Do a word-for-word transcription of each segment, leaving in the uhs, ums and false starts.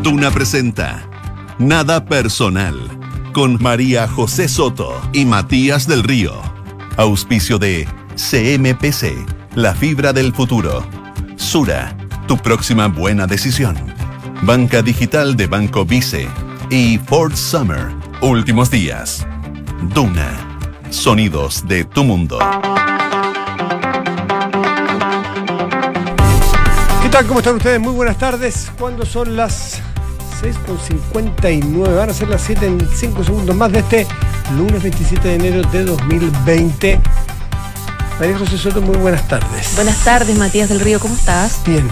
Duna presenta Nada Personal con María José Soto y Matías del Río. Auspicio de C M P C, la fibra del futuro. Sura, tu próxima buena decisión. Banca Digital de Banco Vice y Ford Summer, últimos días. Duna, sonidos de tu mundo. ¿Qué tal? ¿Cómo están ustedes? Muy buenas tardes. ¿Cuándo son las seis con cincuenta y nueve? Van a ser las siete en cinco segundos más de este lunes veintisiete de enero de dos mil veinte. María José Soto, muy buenas tardes. Buenas tardes, Matías del Río, ¿cómo estás? Bien.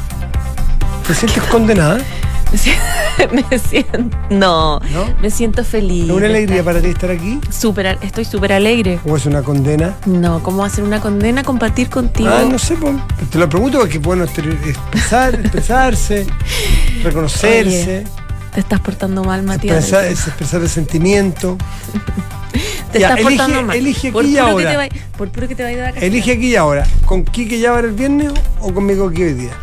¿Te sientes condenada? Me siento, me siento no, ¿No? me siento feliz. ¿Es una alegría estar, para ti estar aquí? Super, estoy súper alegre. ¿O es una condena? No, ¿cómo hacer una condena? Compartir contigo. Ah, no sé, pues, te lo pregunto porque es bueno expresar, expresarse, reconocerse. Oye, te estás portando mal, Matías. Expresar, es expresar el sentimiento. Te Ya, estás elige, portando mal. Elige aquí por y puro ahora. Que te vay, por puro que te vayas de vacaciones. Elige aquí y ahora. ¿Con Quique Llávar el viernes o conmigo aquí hoy día?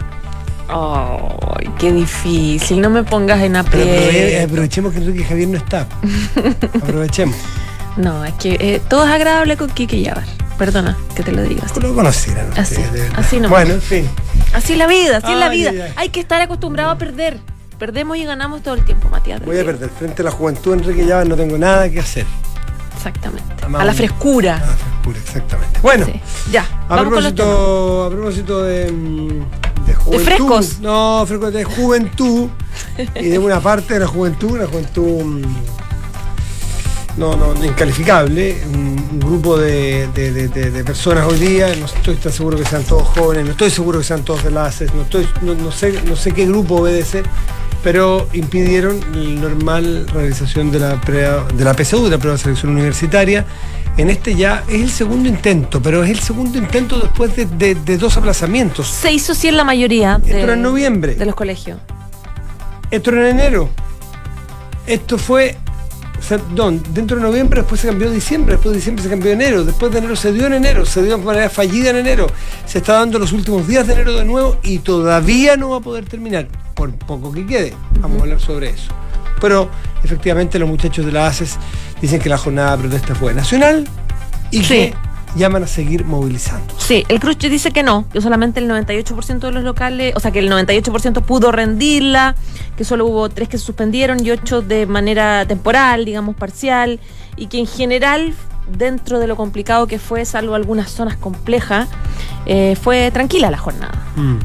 Ay, qué difícil. No me pongas en Pero aprove- aprieto. aprovechemos que Enrique Javier no está. Aprovechemos. No, es que eh, todo es agradable con Quique Llávar. Perdona que te lo diga así. Lo conocieran Así, ustedes, de verdad. así nomás. Bueno, en fin. Así es la vida, así es la Ay, vida. ay, ay. Hay que estar acostumbrado a perder. Perdemos y ganamos todo el tiempo, Matías. Voy a perder. Frente a la juventud, Enrique Llávar, no tengo nada que hacer. Exactamente. Amamos. A la frescura. A la frescura, exactamente. Bueno, Sí. Ya, a vamos con los temas. propósito, a propósito de, mm, de juventud. frescos. No, frescos de juventud. Y de una parte de la juventud, una juventud mm, no, no, no incalificable. Un, un grupo de, de, de, de, de personas hoy día, no estoy tan seguro que sean todos jóvenes, no estoy seguro que sean todos de la A C E S, no, estoy, no, no, sé, no sé qué grupo obedece, pero impidieron la normal realización de la, pre, de la P S U, de la prueba de selección universitaria. En este ya es el segundo intento, pero es el segundo intento después de, de, de dos aplazamientos. Se hizo sí en la mayoría Esto de, era en noviembre. de los colegios. Esto era en enero. Esto fue, o sea, no, dentro de noviembre, después se cambió a diciembre, después de diciembre se cambió a enero, después de enero se dio en enero, se dio de manera fallida en enero, se está dando los últimos días de enero de nuevo y todavía no va a poder terminar, por poco que quede. Vamos a hablar sobre eso. Pero efectivamente los muchachos de la A C E S dicen que la jornada de protesta fue nacional y Sí. que llaman a seguir movilizando. Sí, el Cruz dice que no, que solamente el noventa y ocho por ciento de los locales, o sea, que el noventa y ocho por ciento pudo rendirla, que solo hubo tres que se suspendieron y ocho de manera temporal, digamos, parcial, y que en general, dentro de lo complicado que fue, salvo algunas zonas complejas, eh, fue tranquila la jornada. Mm.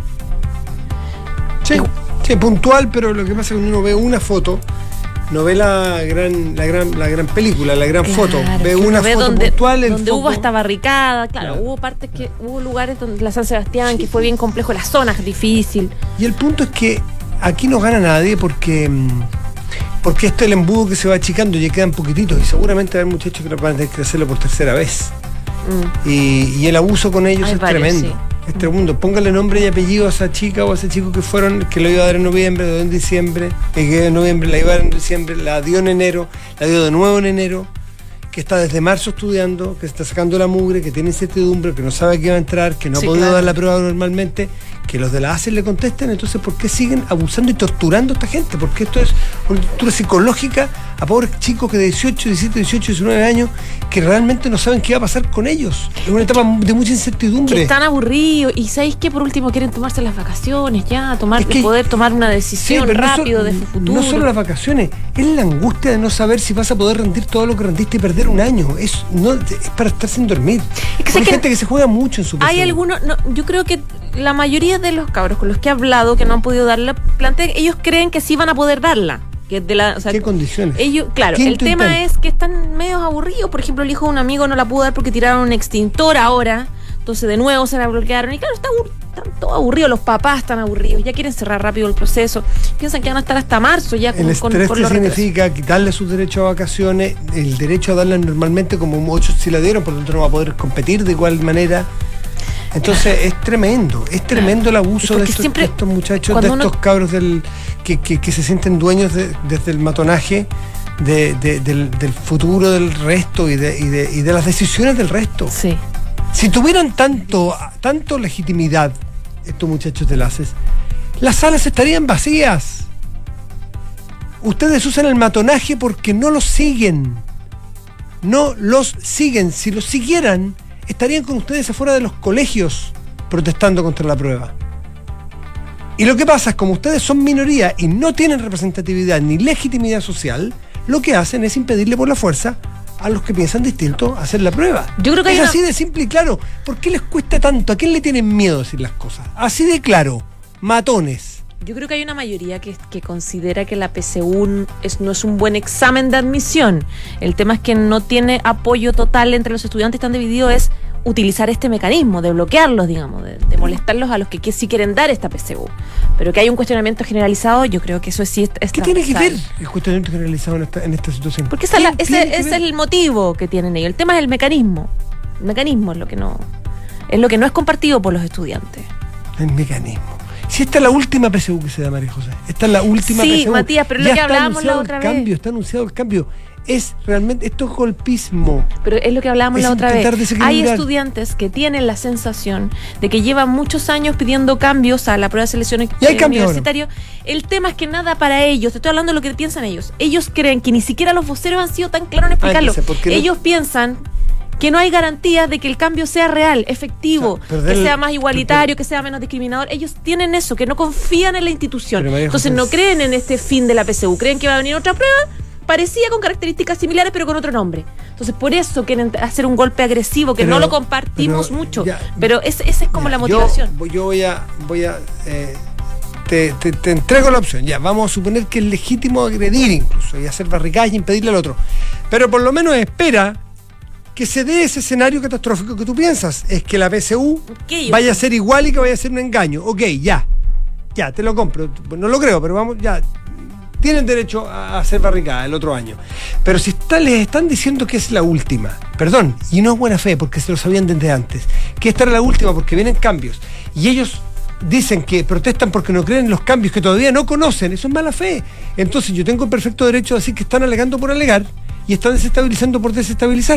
Sí, sí, puntual, pero lo que pasa es que uno ve una foto, no ve la gran, la gran, la gran película, la gran foto, Claro, ve que uno una ve foto donde, puntual, el donde foco. hubo hasta barricada, claro, Claro. hubo partes que, hubo lugares donde la San Sebastián, que fue bien complejo, las zonas difícil. Y el punto es que aquí no gana nadie porque mm, porque esto es el embudo que se va achicando, ya quedan poquititos y seguramente hay muchachos que van a tener que hacerlo por tercera vez. Mm. Y, y el abuso con ellos Hay es varios, tremendo. sí. Es tremendo. Póngale nombre y apellido a esa chica o a ese chico que fueron, que lo iba a dar en noviembre, lo dio en diciembre, que quedó en noviembre, la iba a dar en diciembre, la dio en enero, la dio de nuevo en enero, que está desde marzo estudiando, que está sacando la mugre, que tiene incertidumbre, que no sabe que va a entrar, que no Sí, ha podido claro. dar la prueba normalmente, que los de la A C E S le contesten. Entonces, ¿por qué siguen abusando y torturando a esta gente? Porque esto es una tortura psicológica a pobres chicos que de dieciocho, diecisiete, dieciocho, diecinueve años que realmente no saben qué va a pasar con ellos. Es una etapa de mucha incertidumbre. Que están aburridos y sabéis que por último quieren tomarse las vacaciones ya, tomar, Es que- poder tomar una Sí, decisión pero no rápido so- de su futuro. No solo las vacaciones, es la angustia de no saber si vas a poder rendir todo lo que rendiste y perder un año. Es, no, es para estar sin dormir. Es que sé Hay que gente que se juega mucho en su Hay P S U. algunos, no, yo creo que la mayoría de los cabros con los que he hablado que no han podido darla, plantean, ellos creen que sí van a poder darla. Que de la, o sea, ¿Qué condiciones? ellos, claro, el Quinto tema intento. es que están medio aburridos. Por ejemplo, el hijo de un amigo no la pudo dar porque tiraron un extintor ahora. Entonces de nuevo se la bloquearon. Y claro, está abur- están todos aburridos. Los papás están aburridos. Ya quieren cerrar rápido el proceso. Piensan que van a estar hasta marzo ya con, El con, estrés por que los retrasos. significa quitarle sus derechos a vacaciones, el derecho a darlas normalmente como ocho sí la dieron, por lo tanto no va a poder competir de igual manera. Entonces es tremendo, es tremendo el abuso Porque de estos, siempre de estos muchachos, de cuando uno- estos cabros del, que, que, que se sienten dueños de- desde el matonaje de, de- del, del futuro del resto y de, y, de, y de las decisiones del resto. Sí. Si tuvieran tanto, tanto legitimidad estos muchachos de la A C E S, las salas estarían vacías. Ustedes usan el matonaje porque no los siguen. No los siguen. Si los siguieran, estarían con ustedes afuera de los colegios protestando contra la prueba. Y lo que pasa es, como ustedes son minoría y no tienen representatividad ni legitimidad social, lo que hacen es impedirle por la fuerza a los que piensan distinto hacer la prueba. Yo creo que es hay así una... de simple y claro. ¿Por qué les cuesta tanto? ¿A quién le tienen miedo decir las cosas? Así de claro. Matones. Yo creo que hay una mayoría que, que considera que la P S U es, no es un buen examen de admisión. El tema es que no tiene apoyo total entre los estudiantes, están divididos, es utilizar este mecanismo, de bloquearlos, digamos, de, de molestarlos a los que, que sí quieren dar esta P S U. Pero que hay un cuestionamiento generalizado, yo creo que eso sí es, es ¿Qué tiene que ver el cuestionamiento generalizado en esta, en esta situación? Porque esa la, ese, ese es el motivo que tienen ellos. El tema es el mecanismo. El mecanismo es lo que no, es lo que no es compartido por los estudiantes. El mecanismo. Si esta es la última P S U que se da, María José. Esta es la última sí, P S U. Matías, pero es lo que hablábamos la otra el vez. Cambio, está anunciado el cambio. Es realmente, esto es golpismo. Pero es lo que hablábamos es la otra vez. Hay mirar. estudiantes que tienen la sensación de que llevan muchos años pidiendo cambios a la prueba de selección y hay eh, universitario. El tema es que nada para ellos, te estoy hablando de lo que piensan ellos. Ellos creen que ni siquiera los voceros han sido tan claros en explicarlo. Ay, ellos no... piensan que no hay garantías de que el cambio sea real, efectivo, o sea, que sea más igualitario, que sea menos discriminador. Ellos tienen eso, que no confían en la institución. Entonces no creen en este fin de la P S U, creen que va a venir otra prueba parecía con características similares pero con otro nombre. Entonces por eso quieren hacer un golpe agresivo que pero, no lo compartimos pero, mucho, ya, pero esa es como ya, la motivación. Yo, yo voy a, voy a eh, te, te, te entrego la opción, ya, vamos a suponer que es legítimo agredir incluso y hacer barricadas y impedirle al otro, pero por lo menos espera que se dé ese escenario catastrófico que tú piensas, es que la P S U vaya a ser igual y que vaya a ser un engaño. Ok, ya, ya, te lo compro, no lo creo, pero vamos, ya, tienen derecho a hacer barricada el otro año. Pero si está, les están diciendo que es la última, perdón, y no es buena fe porque se lo sabían desde antes, que esta era la última porque vienen cambios, y ellos dicen que protestan porque no creen en los cambios que todavía no conocen, eso es mala fe. Entonces yo tengo el perfecto derecho a decir que están alegando por alegar y están desestabilizando por desestabilizar.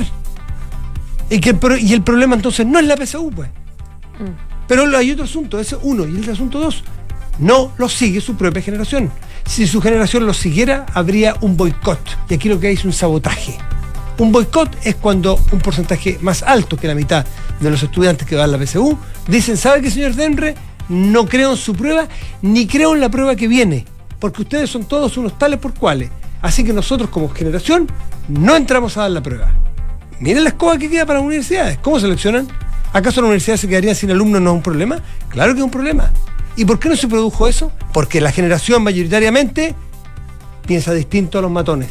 Y, que el, y el problema entonces no es la P S U, pues. Mm. Pero hay otro asunto, ese uno, y el asunto dos, no lo sigue su propia generación. Si su generación lo siguiera, habría un boicot. Y aquí lo que hay es un sabotaje. Un boicot es cuando un porcentaje más alto que la mitad de los estudiantes que van a la P S U dicen, ¿sabe qué, señor Denre? No creo en su prueba, ni creo en la prueba que viene, porque ustedes son todos unos tales por cuales. Así que nosotros como generación no entramos a dar la prueba. Miren la escoba que queda para las universidades. ¿Cómo seleccionan? ¿Acaso las universidades se quedarían sin alumnos? ¿No es un problema? Claro que es un problema. ¿Y por qué no se produjo eso? Porque la generación mayoritariamente piensa distinto a los matones.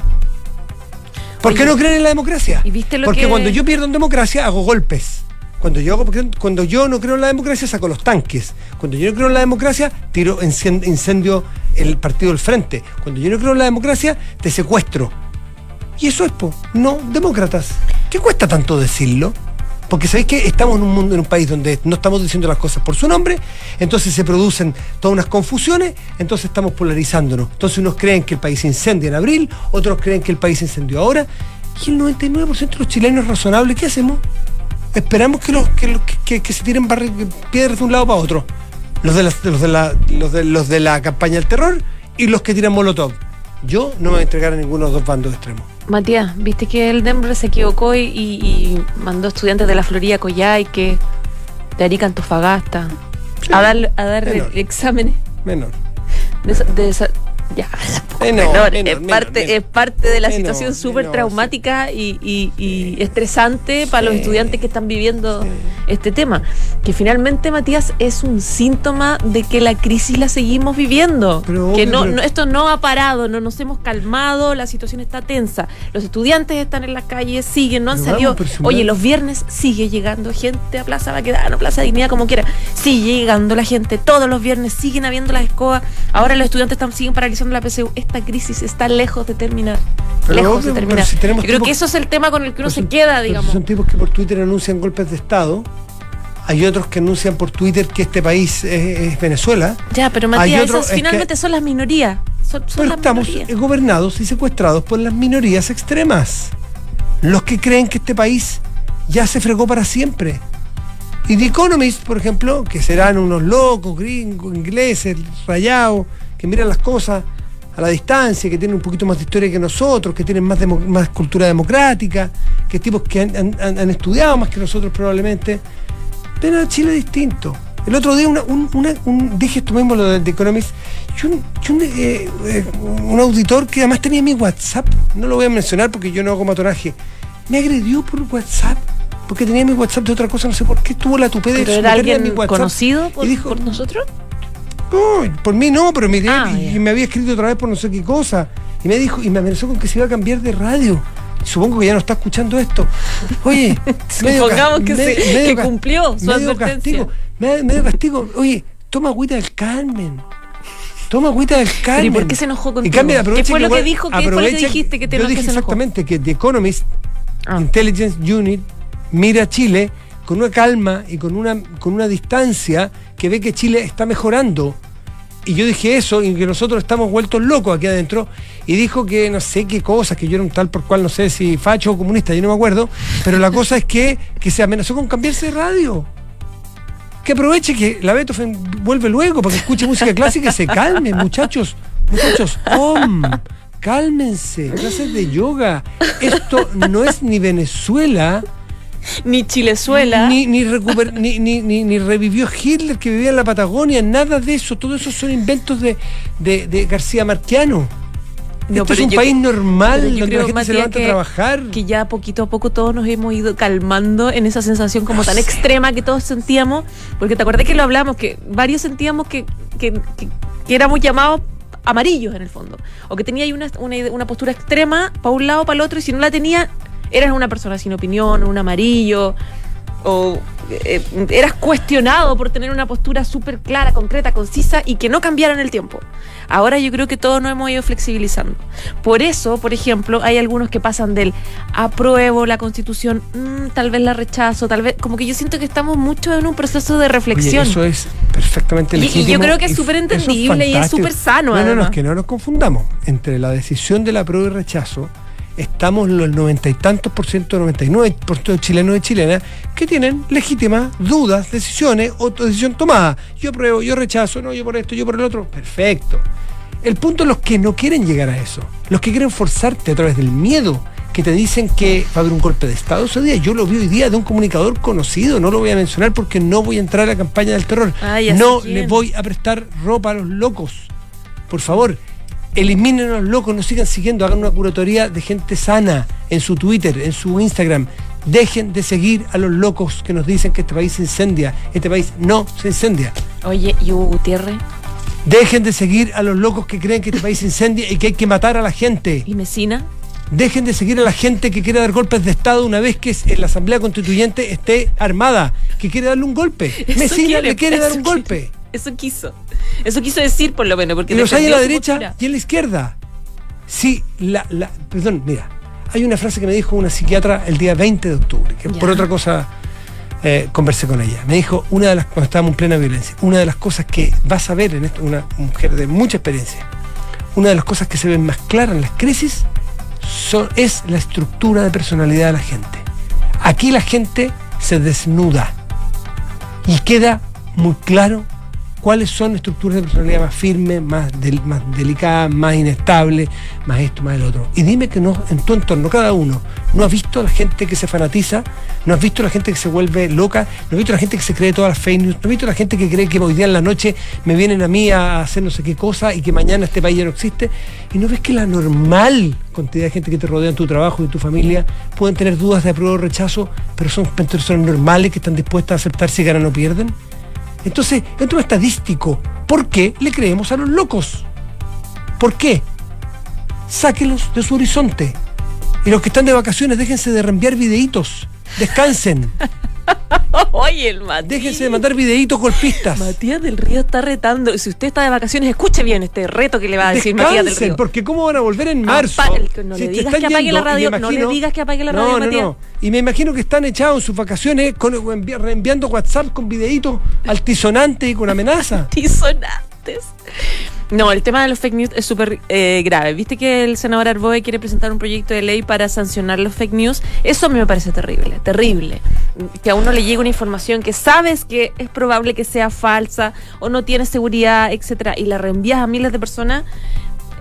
¿Por Oye, qué no creen en la democracia? ¿Y viste lo Porque que... cuando yo pierdo en democracia hago golpes. Cuando yo, hago, cuando yo no creo en la democracia saco los tanques. Cuando yo no creo en la democracia tiro incendio el partido del frente. Cuando yo no creo en la democracia te secuestro. Y eso es, po, no demócratas. ¿Qué cuesta tanto decirlo? Porque sabéis que estamos en un mundo, en un país donde no estamos diciendo las cosas por su nombre, entonces se producen todas unas confusiones, entonces estamos polarizándonos. Entonces unos creen que el país incendia en abril, otros creen que el país incendió ahora, y el noventa y nueve por ciento de los chilenos es razonable. ¿Qué hacemos? Esperamos que los que, que, que se tiren barri- piedras de un lado para otro. Los de, la, los, de la, los, de, los de la campaña del terror y los que tiran molotov. Yo no me voy a entregar a ninguno de los dos bandos extremos. Matías, viste que el Denver se equivocó y, y, y mandó estudiantes de la Florida Coyhaique, de Arica Antofagasta, sí, a dar, a dar exámenes. Menor. De, de esa, ya. Menor, menor, menor, es, menor, parte, menor. es parte de la Menor, situación súper menor, traumática sí. y, y, y sí. estresante para sí. los estudiantes que están viviendo sí. este tema. Que finalmente, Matías, es un síntoma de que la crisis la seguimos viviendo. Pero, que no, pero... no, esto no ha parado, no nos hemos calmado, la situación está tensa. Los estudiantes están en las calles, siguen, no han pero salido. Vamos, Oye, los viernes sigue llegando gente a Plaza Baquedano, Plaza Dignidad, como quiera. Sigue llegando la gente, todos los viernes siguen habiendo las escobas. Ahora los estudiantes están, siguen paralizando la P S U. Esta crisis está lejos de terminar. Pero lejos obvio, de terminar. Si Yo creo tipos, que eso es el tema con el que uno se son, queda, digamos. Son tipos que por Twitter anuncian golpes de Estado. Hay otros que anuncian por Twitter que este país es, es Venezuela. Ya, pero Matías, esas finalmente que, son las minorías. Son, son pero las estamos minorías. gobernados y secuestrados por las minorías extremas. Los que creen que este país ya se fregó para siempre. Y The Economist, por ejemplo, que serán unos locos, gringos, ingleses, rayados, que miran las cosas a la distancia, que tienen un poquito más de historia que nosotros, que tienen más, demo, más cultura democrática, que tipos que han, han, han estudiado más que nosotros probablemente, ven a Chile distinto. El otro día una, un, una, un, dije esto mismo lo de The Economist, y un, y un, eh, eh, un auditor que además tenía mi WhatsApp, no lo voy a mencionar porque yo no hago matoraje, me agredió por WhatsApp, porque tenía mi WhatsApp de otra cosa, no sé por qué, tuvo la tupé de ¿Pero era alguien mi WhatsApp conocido por, y dijo, por nosotros? No, por mí no, pero miré ah, y, y me había escrito otra vez por no sé qué cosa, y me dijo, y me amenazó con que se iba a cambiar de radio. Supongo que ya no está escuchando esto. Oye, medio supongamos que, me, se, medio que cumplió su medio advertencia. Castigo, medio, medio castigo. Oye, toma agüita del Carmen. Toma agüita del Carmen. ¿Y por qué se enojó contigo? Y cambia, ¿Qué fue que lo que igual, dijo? ¿Qué fue lo que dijiste que te Yo dije que se enojó? exactamente que The Economist ah. Intelligence Unit mira a Chile con una calma y con una, con una distancia que ve que Chile está mejorando. Y yo dije eso, y que nosotros estamos vueltos locos aquí adentro, y dijo que no sé qué cosas, que yo era un tal por cual, no sé si facho o comunista, yo no me acuerdo, pero la cosa es que, que se amenazó con cambiarse de radio. Que aproveche que la Beethoven vuelve luego para que escuche música clásica y se calme, muchachos, muchachos, om, cálmense, clases de yoga. Esto no es ni Venezuela, ni Chilezuela, ni ni, recuper, ni, ni, ni ni revivió Hitler que vivía en la Patagonia, nada de eso. Todo eso son inventos de, de, de García Marquiano. No, Esto es un yo, país normal donde creo, la gente Matías, se levanta que, a trabajar. Que ya poquito a poco todos nos hemos ido calmando en esa sensación como no tan sé. extrema que todos sentíamos, porque te acuerdas que lo hablamos, que varios sentíamos que, que, que, que éramos llamados amarillos en el fondo, o que tenía ahí una, una, una postura extrema para un lado, para el otro, y si no la tenía eras una persona sin opinión, un amarillo, o eh, eras cuestionado por tener una postura súper clara, concreta, concisa y que no cambiara en el tiempo. Ahora yo creo que todos nos hemos ido flexibilizando. Por eso, por ejemplo, hay algunos que pasan del apruebo la Constitución, mmm, tal vez la rechazo, tal vez, como que yo siento que estamos mucho en un proceso de reflexión. Oye, eso es perfectamente legítimo. Y, y yo creo que es súper entendible y es súper sano. No, además. no, no, es que no nos confundamos. Entre la decisión del apruebo y rechazo, estamos los noventa y tantos por ciento, noventa y nueve por ciento de chilenos y chilenas que tienen legítimas dudas, decisiones o decisión tomada. Yo apruebo, yo rechazo, no, yo por esto, yo por el otro. Perfecto. El punto es los que no quieren llegar a eso, los que quieren forzarte a través del miedo, que te dicen que va a haber un golpe de Estado ese día. Yo lo vi hoy día de un comunicador conocido, no lo voy a mencionar porque no voy a entrar a la campaña del terror. Ay, no le voy a prestar ropa a los locos. Por favor, eliminen a los locos, no sigan siguiendo, hagan una curatoría de gente sana en su Twitter, en su Instagram. Dejen de seguir a los locos que nos dicen que este país se incendia. Este país no se incendia. Oye, ¿y Hugo Gutiérrez? Dejen de seguir a los locos que creen que este país se incendia y que hay que matar a la gente. ¿Y Mesina? Dejen de seguir a la gente que quiere dar golpes de Estado una vez que la Asamblea Constituyente esté armada, que quiere darle un golpe. Eso Mesina quiere, le quiere dar un quiere. golpe. Eso quiso. Eso quiso decir por lo menos. Porque y los hay a la derecha postura. y en la izquierda. Sí, la, la, perdón, mira, hay una frase que me dijo una psiquiatra el día veinte de octubre, que ya. por otra cosa eh, conversé con ella. Me dijo, una de las, cuando estábamos en plena violencia, una de las cosas que vas a ver en esto, una mujer de mucha experiencia, una de las cosas que se ven más claras en las crisis son, es la estructura de personalidad de la gente. Aquí la gente se desnuda y queda muy claro cuáles son estructuras de personalidad más firmes, más, del, más delicadas, más inestables, más esto, más el otro. Y dime que no, en tu entorno, cada uno, ¿no has visto a la gente que se fanatiza? ¿No has visto a la gente que se vuelve loca? ¿No has visto a la gente que se cree todas las fake news? ¿No has visto a la gente que cree que hoy día en la noche me vienen a mí a hacer no sé qué cosa y que mañana este país ya no existe? ¿Y no ves que la normal cantidad de gente que te rodea en tu trabajo y en tu familia pueden tener dudas de apruebo o rechazo, pero son personas normales que están dispuestas a aceptar si ganan o pierden? Entonces, es un estadístico. ¿Por qué le creemos a los locos? ¿Por qué? Sáquenlos de su horizonte. Y los que están de vacaciones, déjense de reenviar videitos. Descansen. Oye, el Matías. Déjense de mandar videitos golpistas. Matías del Río está retando. Si usted está de vacaciones, escuche bien este reto que le va a decir Descansen, Matías del Río. Porque ¿cómo van a volver en marzo? Apa, no si le digas que apague la radio. Imagino, no le digas que apague la radio, no, Matías. No, no. Y me imagino que están echados en sus vacaciones con, envi reenviando WhatsApp con videitos altisonantes y con amenazas. Altisonantes. No, el tema de los fake news es súper eh, grave. ¿Viste que el senador Arboe quiere presentar un proyecto de ley para sancionar los fake news? Eso a mí me parece terrible, terrible. Que a uno le llegue una información que sabes que es probable que sea falsa o no tiene seguridad, etcétera, y la reenvías a miles de personas.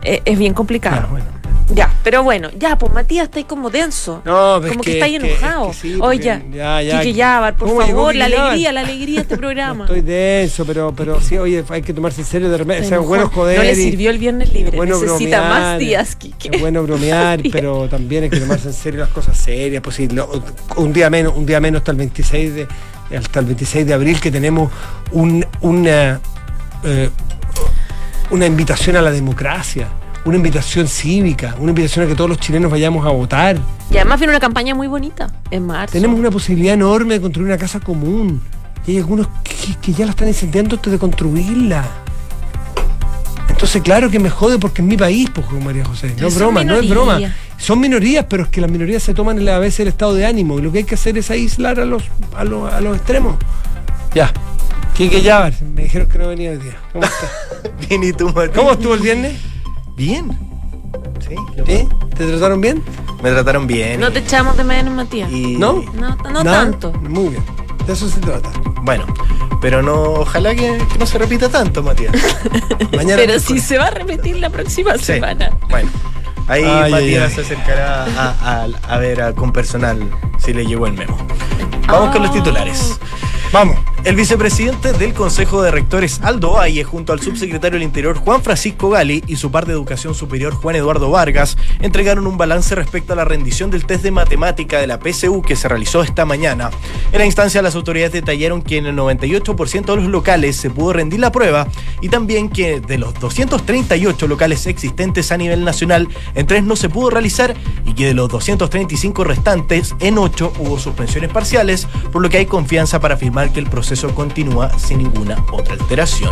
eh, es bien complicado. Claro, bueno. Ya, pero bueno, ya, pues Matías está ahí como denso. No, como que, que está ahí es que- enojado. es que sí, Oye, porque ya, ya. Quique Yabar, por ¿Cómo llegó favor, Quique la Yabar? alegría, la alegría de este programa. No estoy denso, pero, pero sí, oye, hay que tomarse en serio de repente. O Se sea, es enojó. bueno joder. No le y- sirvió el viernes libre. es bueno Necesita bromear, más días, Quique. Es bueno bromear, Días. pero también hay que tomarse en serio las cosas serias. Pues sí, lo- un día menos, un día menos hasta el veintiséis de, hasta el veintiséis de abril, que tenemos un, una, eh, una invitación a la democracia, una invitación cívica, una invitación a que todos los chilenos vayamos a votar. Y además viene una campaña muy bonita en marzo. Tenemos una posibilidad enorme de construir una casa común. Y hay algunos que, que ya la están incendiando antes de construirla. Entonces, claro que me jode porque es mi país, pues, María José. No Pero es son broma, no es broma. minorías. Son minorías, pero es que las minorías se toman a veces el estado de ánimo. Y lo que hay que hacer es aislar a los, a los, a los extremos. Ya. Quique Yabar, me dijeron que no venía hoy día. ¿Cómo está? Bien, ¿y tú, Martín? ¿Cómo estuvo el viernes? Bien. Sí. ¿Sí? ¿Te trataron bien? Me trataron bien. No te echamos de menos, Matías. y- ¿No? No, no Nada. tanto. Muy bien. De eso se trata. Bueno, pero no, ojalá que, que no se repita tanto, Matías. Mañana. Pero miércoles. si se va a repetir la próxima Sí. semana. Bueno, ahí Ay, Matías ay, ay. se acercará a, a- a ver a- con personal si le llegó el memo. Vamos con los Ah. titulares. Vamos. El vicepresidente del Consejo de Rectores, Aldo Valle, junto al subsecretario del Interior, Juan Francisco Gali, y su par de Educación Superior, Juan Eduardo Vargas, entregaron un balance respecto a la rendición del test de matemática de la P S U que se realizó esta mañana. En la instancia, las autoridades detallaron que en el noventa y ocho por ciento de los locales se pudo rendir la prueba y también que de los doscientos treinta y ocho locales existentes a nivel nacional, en tres no se pudo realizar y que de los doscientos treinta y cinco restantes, en ocho hubo suspensiones parciales, por lo que hay confianza para afirmar que el proceso continúa sin ninguna otra alteración.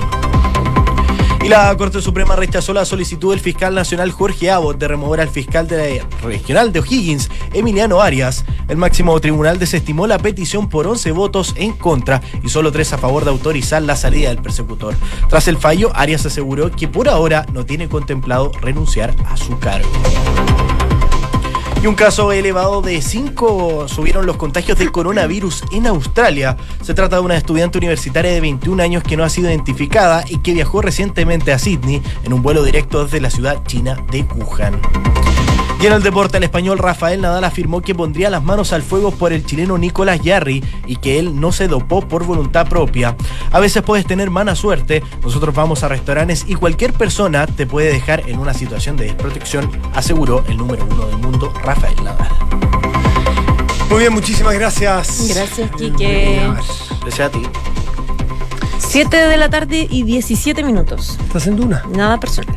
Y la Corte Suprema rechazó la solicitud del fiscal nacional Jorge Abbott de remover al fiscal de la regional de O'Higgins, Emiliano Arias. El máximo tribunal desestimó la petición por once votos en contra y solo tres a favor de autorizar la salida del persecutor. Tras el fallo, Arias aseguró que por ahora no tiene contemplado renunciar a su cargo. Y un caso elevado de cinco subieron los contagios del coronavirus en Australia. Se trata de una estudiante universitaria de veintiún años que no ha sido identificada y que viajó recientemente a Sydney en un vuelo directo desde la ciudad china de Wuhan. Y en el deporte, el español Rafael Nadal afirmó que pondría las manos al fuego por el chileno Nicolás Jarry y que él no se dopó por voluntad propia. A veces puedes tener mala suerte, nosotros vamos a restaurantes y cualquier persona te puede dejar en una situación de desprotección, aseguró el número uno del mundo, Rafael Nadal. Muy bien, muchísimas gracias. Gracias, Quique. Gracias a ti. siete de la tarde y diecisiete minutos. ¿Estás en Duna? Nada personal.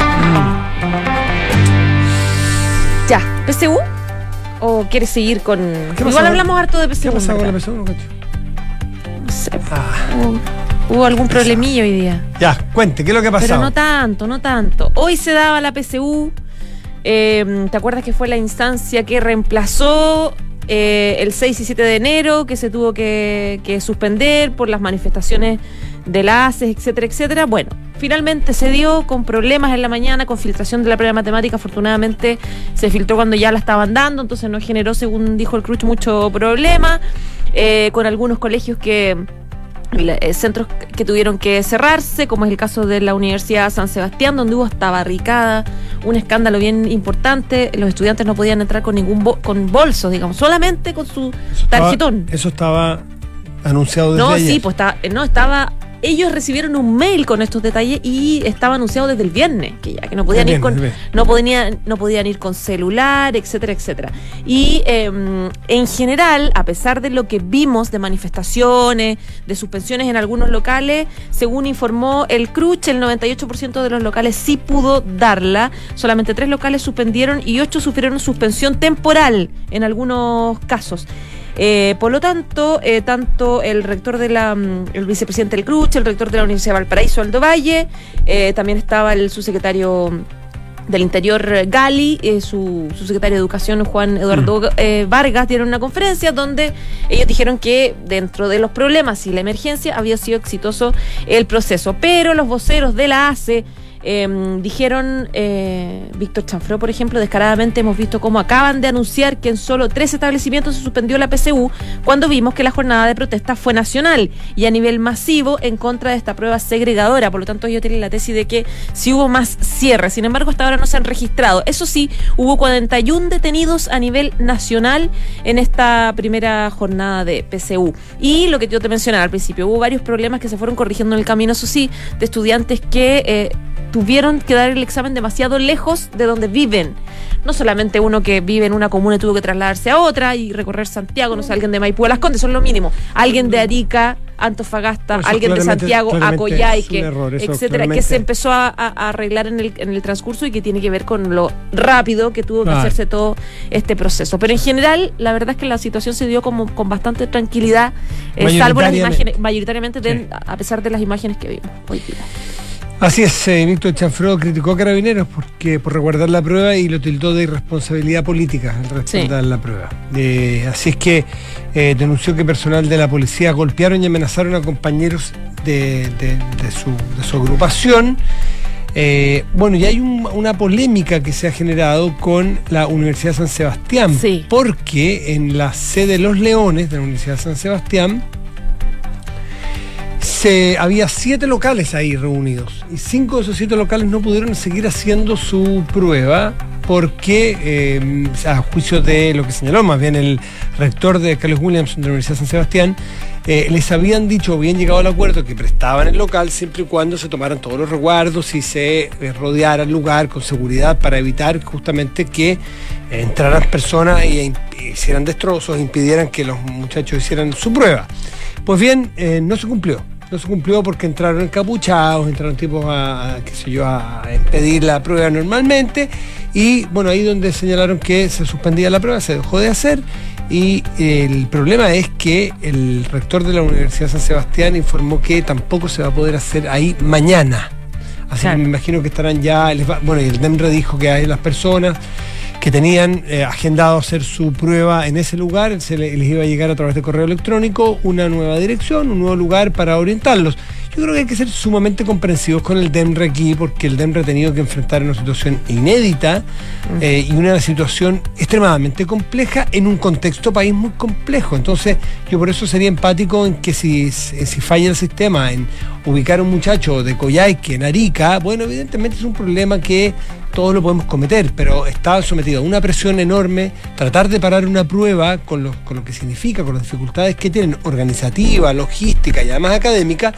Ya, ¿P S U? ¿O quieres seguir con...? ¿Qué Igual pasó? hablamos harto de P S U. ¿Qué ha pasado con la ¿verdad? persona? No cacho. No sé. Ah, Hubo, hubo algún problemillo hoy día. ya, cuente, ¿qué es lo que ha pasado? Pero no tanto, no tanto. Hoy se daba la P S U. Eh, ¿Te acuerdas que fue la instancia que reemplazó eh, el seis y siete de enero, que se tuvo que, que suspender por las manifestaciones de la A C E S, etcétera, etcétera? Bueno, finalmente se dio con problemas en la mañana, con filtración de la prueba de matemática. Afortunadamente se filtró cuando ya la estaban dando, entonces no generó, según dijo el Cruch, mucho problema, eh, con algunos colegios que... Eh, centros que tuvieron que cerrarse, como es el caso de la Universidad San Sebastián, donde hubo hasta barricada, un escándalo bien importante. Los estudiantes no podían entrar con ningún bo- con bolsos, digamos, solamente con su Eso estaba- tarjetón. Eso estaba anunciado desde No, ayer. sí, pues está, no estaba. Ellos recibieron un mail con estos detalles y estaba anunciado desde el viernes, que ya que no podían Bien, ir con, bien. no podían, no podían ir con celular, etcétera, etcétera. Y eh, en general, a pesar de lo que vimos de manifestaciones, de suspensiones en algunos locales, según informó el Cruch, el noventa y ocho por ciento de los locales sí pudo darla. Solamente tres locales suspendieron y ocho sufrieron suspensión temporal en algunos casos. Eh, por lo tanto, eh, tanto el rector de la, el vicepresidente del Cruch, el rector de la Universidad de Valparaíso, Aldo Valle, eh, también estaba el subsecretario del Interior, Gali, eh, su, su secretario de Educación, Juan Eduardo eh, Vargas, dieron una conferencia donde ellos dijeron que dentro de los problemas y la emergencia había sido exitoso el proceso, pero los voceros de la A C E Eh, dijeron, eh, Víctor Chanfró, por ejemplo, descaradamente hemos visto cómo acaban de anunciar que en solo tres establecimientos se suspendió la P C U cuando vimos que la jornada de protesta fue nacional y a nivel masivo en contra de esta prueba segregadora. Por lo tanto, ellos tienen la tesis de que sí hubo más cierres. Sin embargo, hasta ahora no se han registrado. Eso sí, hubo cuarenta y uno detenidos a nivel nacional en esta primera jornada de P C U. Y lo que yo te mencionaba al principio, hubo varios problemas que se fueron corrigiendo en el camino, eso sí, de estudiantes que eh, tuvieron que dar el examen demasiado lejos de donde viven. No solamente uno que vive en una comuna y tuvo que trasladarse a otra y recorrer Santiago, no sé, alguien de Maipú a Las Condes, son lo mínimo. Alguien de Arica, Antofagasta, Eso alguien de Santiago a Coyhaique, error, etcétera, que se empezó a, a, a arreglar en el, en el transcurso y que tiene que ver con lo rápido que tuvo que ah. hacerse todo este proceso. Pero en general, la verdad es que la situación se dio como con bastante tranquilidad, eh, salvo las imágenes, mayoritariamente, de, sí. a pesar de las imágenes que vimos hoy día. Así es, eh, Víctor Chanfró criticó a Carabineros porque por resguardar la prueba y lo tildó de irresponsabilidad política al respaldar sí. la prueba. Eh, así es que eh, denunció que personal de la policía golpearon y amenazaron a compañeros de, de, de, su, de su agrupación. Eh, bueno, y hay un, una polémica que se ha generado con la Universidad de San Sebastián, sí. porque en la sede de Los Leones de la Universidad de San Sebastián Se, había siete locales ahí reunidos y cinco de esos siete locales no pudieron seguir haciendo su prueba porque, eh, a juicio de lo que señaló más bien el rector de Carlos Williamson de la Universidad de San Sebastián, eh, les habían dicho o habían llegado al acuerdo que prestaban el local siempre y cuando se tomaran todos los resguardos y se eh, rodeara el lugar con seguridad para evitar justamente que eh, entraran personas y, e hicieran destrozos, e impidieran que los muchachos hicieran su prueba. Pues bien, eh, no se cumplió. No se cumplió porque entraron encapuchados, entraron tipos a, a, qué sé yo, a impedir la prueba normalmente. Y bueno, ahí donde señalaron que se suspendía la prueba, se dejó de hacer. Y el problema es que el rector de la Universidad de San Sebastián informó que tampoco se va a poder hacer ahí mañana. Así claro. que me imagino que estarán ya... Les va, bueno, y el DEMRE dijo que hay las personas que tenían eh, agendado hacer su prueba en ese lugar, se les, les iba a llegar a través de correo electrónico una nueva dirección, un nuevo lugar para orientarlos. Yo creo que hay que ser sumamente comprensivos con el DEMRE aquí, porque el DEMRE ha tenido que enfrentar una situación inédita eh, y una situación extremadamente compleja en un contexto país muy complejo. Entonces, yo por eso sería empático en que si, si falla el sistema en ubicar a un muchacho de Coyhaique en Arica, bueno, evidentemente es un problema que todos lo podemos cometer, pero está sometido a una presión enorme, tratar de parar una prueba con lo, con lo que significa, con las dificultades que tienen, organizativa, logística y además académica.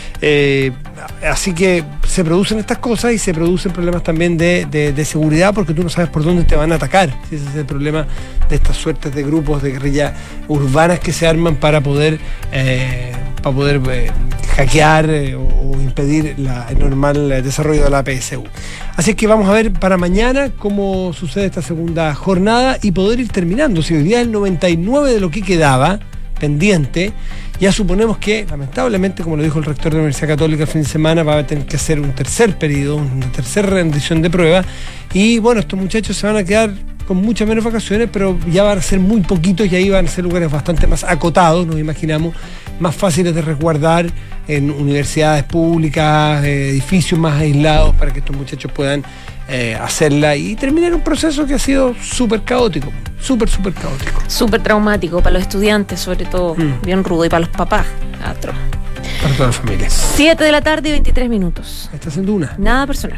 Eh, así que se producen estas cosas y se producen problemas también de, de, de seguridad, porque tú no sabes por dónde te van a atacar. Ese es el problema de estas suertes de grupos de guerrillas urbanas que se arman para poder eh, para poder eh, hackear eh, o, o impedir la, el normal desarrollo de la P S U. Así que vamos a ver para mañana cómo sucede esta segunda jornada y poder ir terminando. Si hoy día el noventa y nueve de lo que quedaba pendiente, ya suponemos que, lamentablemente, como lo dijo el rector de la Universidad Católica el fin de semana, va a tener que hacer un tercer periodo, una tercera rendición de prueba, y bueno, estos muchachos se van a quedar con muchas menos vacaciones, pero ya van a ser muy poquitos y ahí van a ser lugares bastante más acotados, nos imaginamos, más fáciles de resguardar en universidades públicas, eh, edificios más aislados, para que estos muchachos puedan eh, hacerla y terminar un proceso que ha sido súper caótico, súper, súper caótico. Súper traumático para los estudiantes, sobre todo, mm. bien rudo, y para los papás, atroz. Para toda la familia. siete de la tarde y veintitrés minutos. Está haciendo una. Nada personal.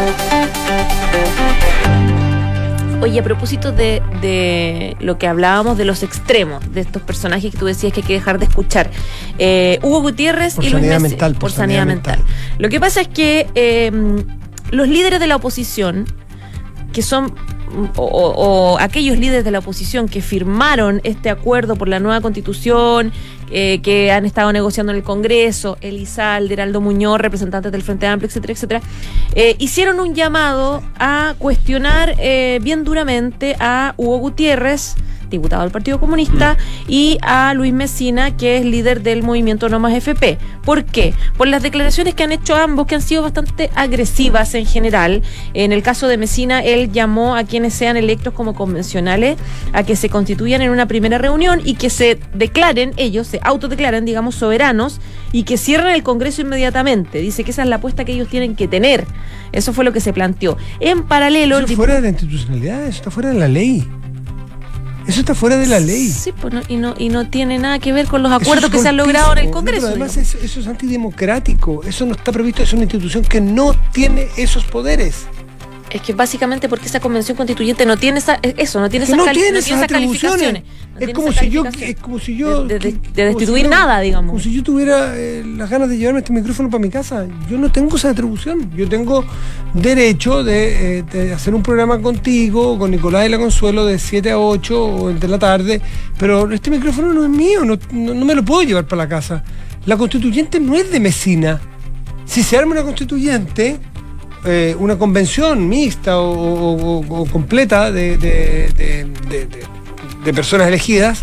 Oye, a propósito de, de lo que hablábamos de los extremos, de estos personajes que tú decías que hay que dejar de escuchar, eh, Hugo Gutiérrez por y Luis sanidad Messi, mental, por, por sanidad, sanidad mental. mental. Lo que pasa es que eh, los líderes de la oposición, que son o, o, o aquellos líderes de la oposición que firmaron este acuerdo por la nueva constitución, eh, que han estado negociando en el Congreso, Elizalde, Heraldo Muñoz, representantes del Frente Amplio, etcétera, etcétera, eh, hicieron un llamado a cuestionar eh, bien duramente a Hugo Gutiérrez, diputado del Partido Comunista, mm. y a Luis Mesina, que es líder del movimiento No Más F P. ¿Por qué? Por las declaraciones que han hecho ambos, que han sido bastante agresivas en general. En el caso de Mesina, él llamó a quienes sean electos como convencionales a que se constituyan en una primera reunión y que se declaren, ellos se autodeclaran, digamos, soberanos, y que cierren el Congreso inmediatamente. Dice que esa es la apuesta que ellos tienen que tener. Eso fue lo que se planteó. En paralelo... Eso fuera de la institucionalidad, eso está fuera de la ley. Eso está fuera de la ley. Sí, pues no, y, no, y no tiene nada que ver con los acuerdos que se han logrado en el Congreso. Pero además eso, eso es antidemocrático. Eso no está previsto, es una institución que no tiene esos poderes. Es que básicamente porque esa convención constituyente no tiene esa, eso, no tiene, es esas, no cali- tiene no esas tiene esas calificaciones. No es, como si yo, es como si yo... De, de, de, de destituir si nada, yo, digamos. Como si yo tuviera eh, las ganas de llevarme este micrófono para mi casa. Yo no tengo esa atribución. Yo tengo derecho de, eh, de hacer un programa contigo, con Nicolás y la Consuelo, de siete a ocho o entre la tarde, pero este micrófono no es mío, no, no, no me lo puedo llevar para la casa. La constituyente no es de Mesina. Si se arma una constituyente... Eh, una convención mixta o, o, o, o completa de, de, de, de, de, de personas elegidas,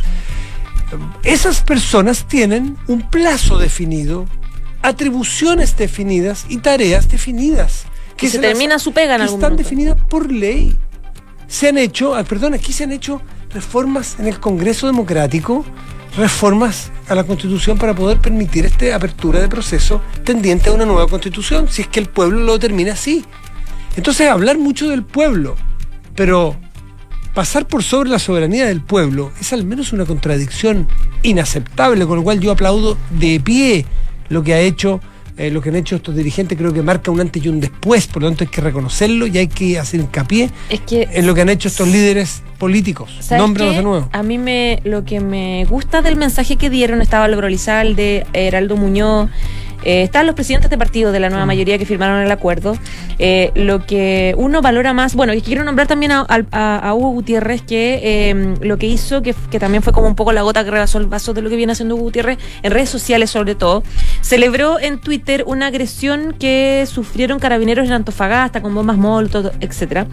esas personas tienen un plazo definido, atribuciones definidas y tareas definidas. Que se, se termina las, su pega en algún están momento. definidas por ley. Se han hecho, ah, perdón, aquí se han hecho reformas en el Congreso Democrático, reformas a la Constitución para poder permitir esta apertura de proceso tendiente a una nueva Constitución, si es que el pueblo lo determina así. Entonces, hablar mucho del pueblo, pero pasar por sobre la soberanía del pueblo es al menos una contradicción inaceptable, con lo cual yo aplaudo de pie lo que ha hecho Eh, lo que han hecho estos dirigentes. Creo que marca un antes y un después, por lo tanto hay que reconocerlo y hay que hacer hincapié es que, en lo que han hecho estos líderes políticos. Nómbralos de nuevo. A mí me, lo que me gusta del mensaje que dieron, estaba Álvaro Elizalde, Heraldo Muñoz, eh, estaban los presidentes de partido de la nueva mm. mayoría que firmaron el acuerdo. Eh, lo que uno valora más, bueno, y quiero nombrar también a, a, a Hugo Gutiérrez, que eh, lo que hizo, que, que también fue como un poco la gota que rebasó el vaso de lo que viene haciendo Hugo Gutiérrez, en redes sociales sobre todo, celebró en Twitter una agresión que sufrieron carabineros en Antofagasta con bombas Molotov, etcétera.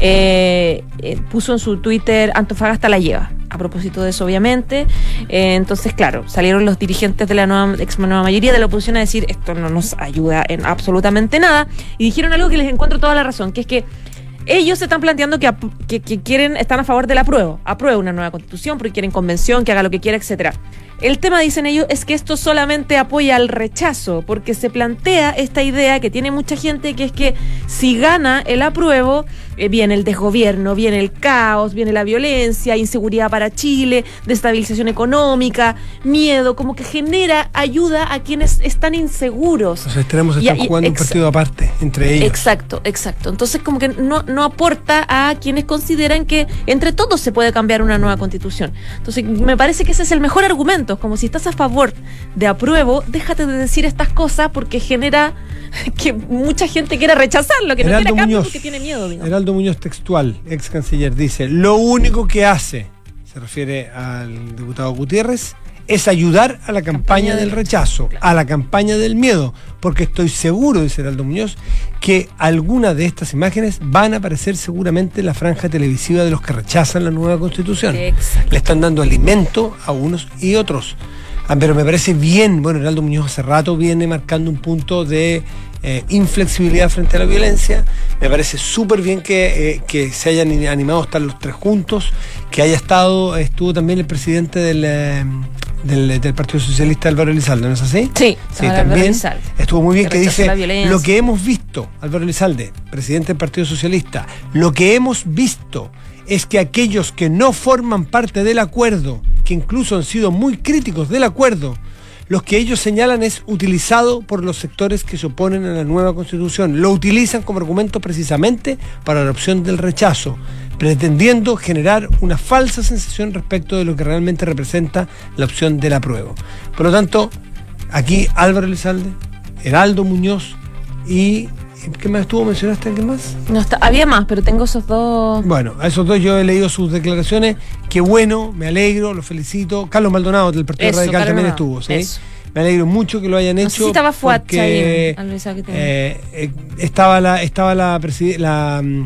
Eh, eh, puso en su Twitter: Antofagasta la lleva. A propósito de eso, obviamente. Eh, entonces, claro, salieron los dirigentes de la nueva, ex nueva mayoría de la oposición a decir: esto no nos ayuda en absolutamente nada. Y dijeron algo que les encuentro toda la razón, que es que ellos se están planteando que, que, que quieren, están a favor del apruebo, aprueba una nueva constitución porque quieren convención, que haga lo que quiera, etcétera. El tema, dicen ellos, es que esto solamente apoya al rechazo, porque se plantea esta idea que tiene mucha gente, que es que si gana el apruebo, eh, viene el desgobierno, viene el caos, viene la violencia, inseguridad para Chile, destabilización económica, miedo, como que genera ayuda a quienes están inseguros. Los extremos están y, jugando y, un partido aparte entre ellos. Exacto, exacto. Entonces como que no, no aporta a quienes consideran que entre todos se puede cambiar una nueva constitución. Entonces me parece que ese es el mejor argumento. Como si estás a favor de apruebo, déjate de decir estas cosas porque genera que mucha gente quiera rechazarlo, que Heraldo no quiera cambio Muñoz, porque tiene miedo. Digamos. Heraldo Muñoz, textual, ex canciller, dice: lo único que hace, se refiere al diputado Gutiérrez, es ayudar a la campaña, campaña del rechazo, claro. a la campaña del miedo, porque estoy seguro, dice Heraldo Muñoz, que algunas de estas imágenes van a aparecer seguramente en la franja televisiva de los que rechazan la nueva Constitución. Exacto. Le están dando alimento a unos y otros. Ah, pero me parece bien, bueno, Heraldo Muñoz hace rato viene marcando un punto de eh, inflexibilidad frente a la violencia. Me parece súper bien que, eh, que se hayan animado a estar los tres juntos, que haya estado, estuvo también el presidente del... Eh, Del, del Partido Socialista, Álvaro Elizalde, ¿no es así? Sí, sí también estuvo muy bien, que, que dice lo que hemos visto, Álvaro Elizalde, presidente del Partido Socialista, lo que hemos visto es que aquellos que no forman parte del acuerdo, que incluso han sido muy críticos del acuerdo, los que ellos señalan es utilizado por los sectores que se oponen a la nueva Constitución. Lo utilizan como argumento precisamente para la opción del rechazo, pretendiendo generar una falsa sensación respecto de lo que realmente representa la opción del apruebo. Por lo tanto, aquí Álvaro Elizalde, Heraldo Muñoz y... ¿qué más estuvo? ¿Mencionaste alguien más? No, está, había más, pero tengo esos dos. Bueno, a esos dos yo he leído sus declaraciones. Qué bueno, me alegro, los felicito. Carlos Maldonado del Partido Eso, Radical Carlos también Maldonado. estuvo, ¿sí? Eso. Me alegro mucho que lo hayan hecho. No sé si estaba Fuat porque, eh, eh, estaba la, estaba la, preside, la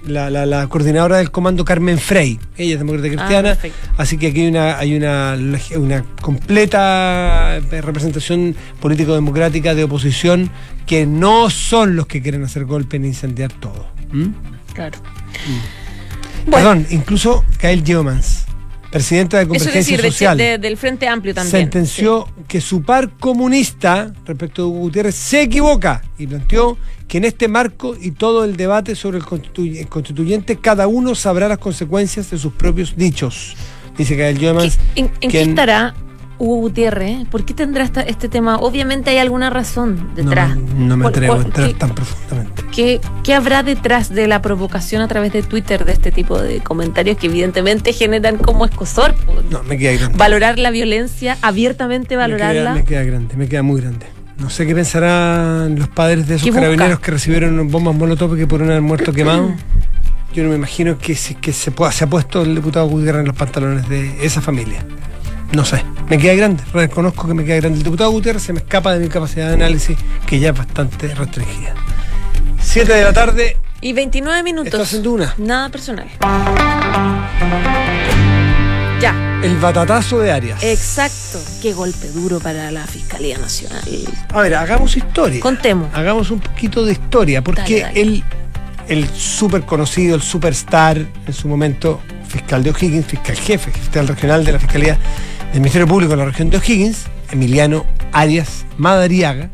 la, la, la coordinadora del comando Carmen Frey, ella es demócrata cristiana, Ah, así que aquí hay una, hay una, una completa representación político-democrática de oposición que no son los que quieren hacer golpe ni incendiar todo. ¿Mm? Claro. Mm. Bueno. Perdón, incluso Gail Yeomans, presidenta de Eso es Convergencia decir, de- Social, de- del Frente Amplio también. sentenció que su par comunista respecto a Hugo Gutiérrez se equivoca y planteó que en este marco y todo el debate sobre el constitu- el constituyente, cada uno sabrá las consecuencias de sus propios dichos. Dice Gail ¿Qué- Yeomans. ¿En, en qué quien- estará Hugo Gutiérrez? ¿Por qué tendrá esta- este tema? Obviamente hay alguna razón No, detrás. no me ¿Cuál- atrevo a cuál- entrar qué- tan profundamente. ¿Qué, ¿Qué habrá detrás de la provocación a través de Twitter de este tipo de comentarios que evidentemente generan como escosor? po? No, me queda grande. Valorar la violencia, abiertamente Me queda, valorarla. me queda grande, me queda muy grande. No sé qué pensarán los padres de esos ¿Qué busca? carabineros que recibieron bombas molotov que por un haber muerto quemado. Yo no me imagino que, se- que se, pueda, se ha puesto el diputado Gutiérrez en los pantalones de esa familia. No sé, me queda grande, reconozco que me queda grande. El diputado Gutiérrez se me escapa de mi capacidad de análisis, que ya es bastante restringida. Siete de la tarde, Y veintinueve minutos. ¿estás haciendo una? Nada personal. Ya. El batatazo de Arias. Exacto. Qué golpe duro para la Fiscalía Nacional. A ver, hagamos historia. Contemos. Hagamos un poquito de historia, porque Dale, dale. el, el súper conocido, el superstar en su momento, fiscal de O'Higgins, fiscal jefe, fiscal regional de la Fiscalía del Ministerio Público de la región de O'Higgins, Emiliano Arias Madariaga,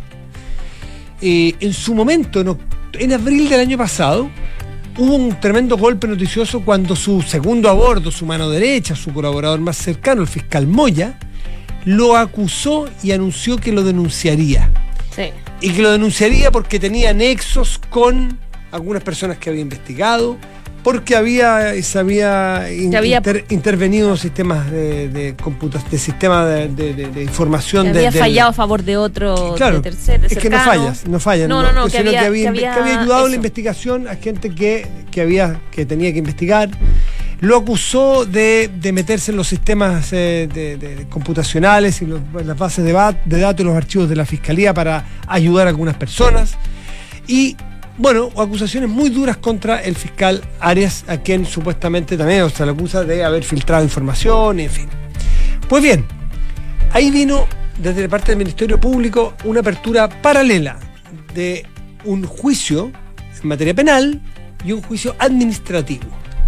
eh, en su momento, en, oct- en abril del año pasado, hubo un tremendo golpe noticioso cuando su segundo a bordo, su mano derecha, su colaborador más cercano, el fiscal Moya, lo acusó y anunció que lo denunciaría. Sí. Y que lo denunciaría porque tenía nexos con algunas personas que había investigado, porque había, se había, in- Que había- inter- intervenido en sistemas de, de computa- de sistema de, de- de- de información. Que de- había del- fallado a favor de otro, Claro, de tercer, de es que no cercano. fallas, no fallan, No, no, no, que sino había- que había, que inve- había que había ayudado en la eso. investigación a gente que, que había, que tenía que investigar. Lo acusó de, de meterse en los sistemas eh, de, de- computacionales y los- las bases de, ba- de datos y los archivos de la fiscalía para ayudar a algunas personas. Y bueno, acusaciones muy duras contra el fiscal Arias, a quien supuestamente también o sea, le acusa de haber filtrado información, en fin. Pues bien, ahí vino desde parte del Ministerio Público una apertura paralela de un juicio en materia penal y un juicio administrativo.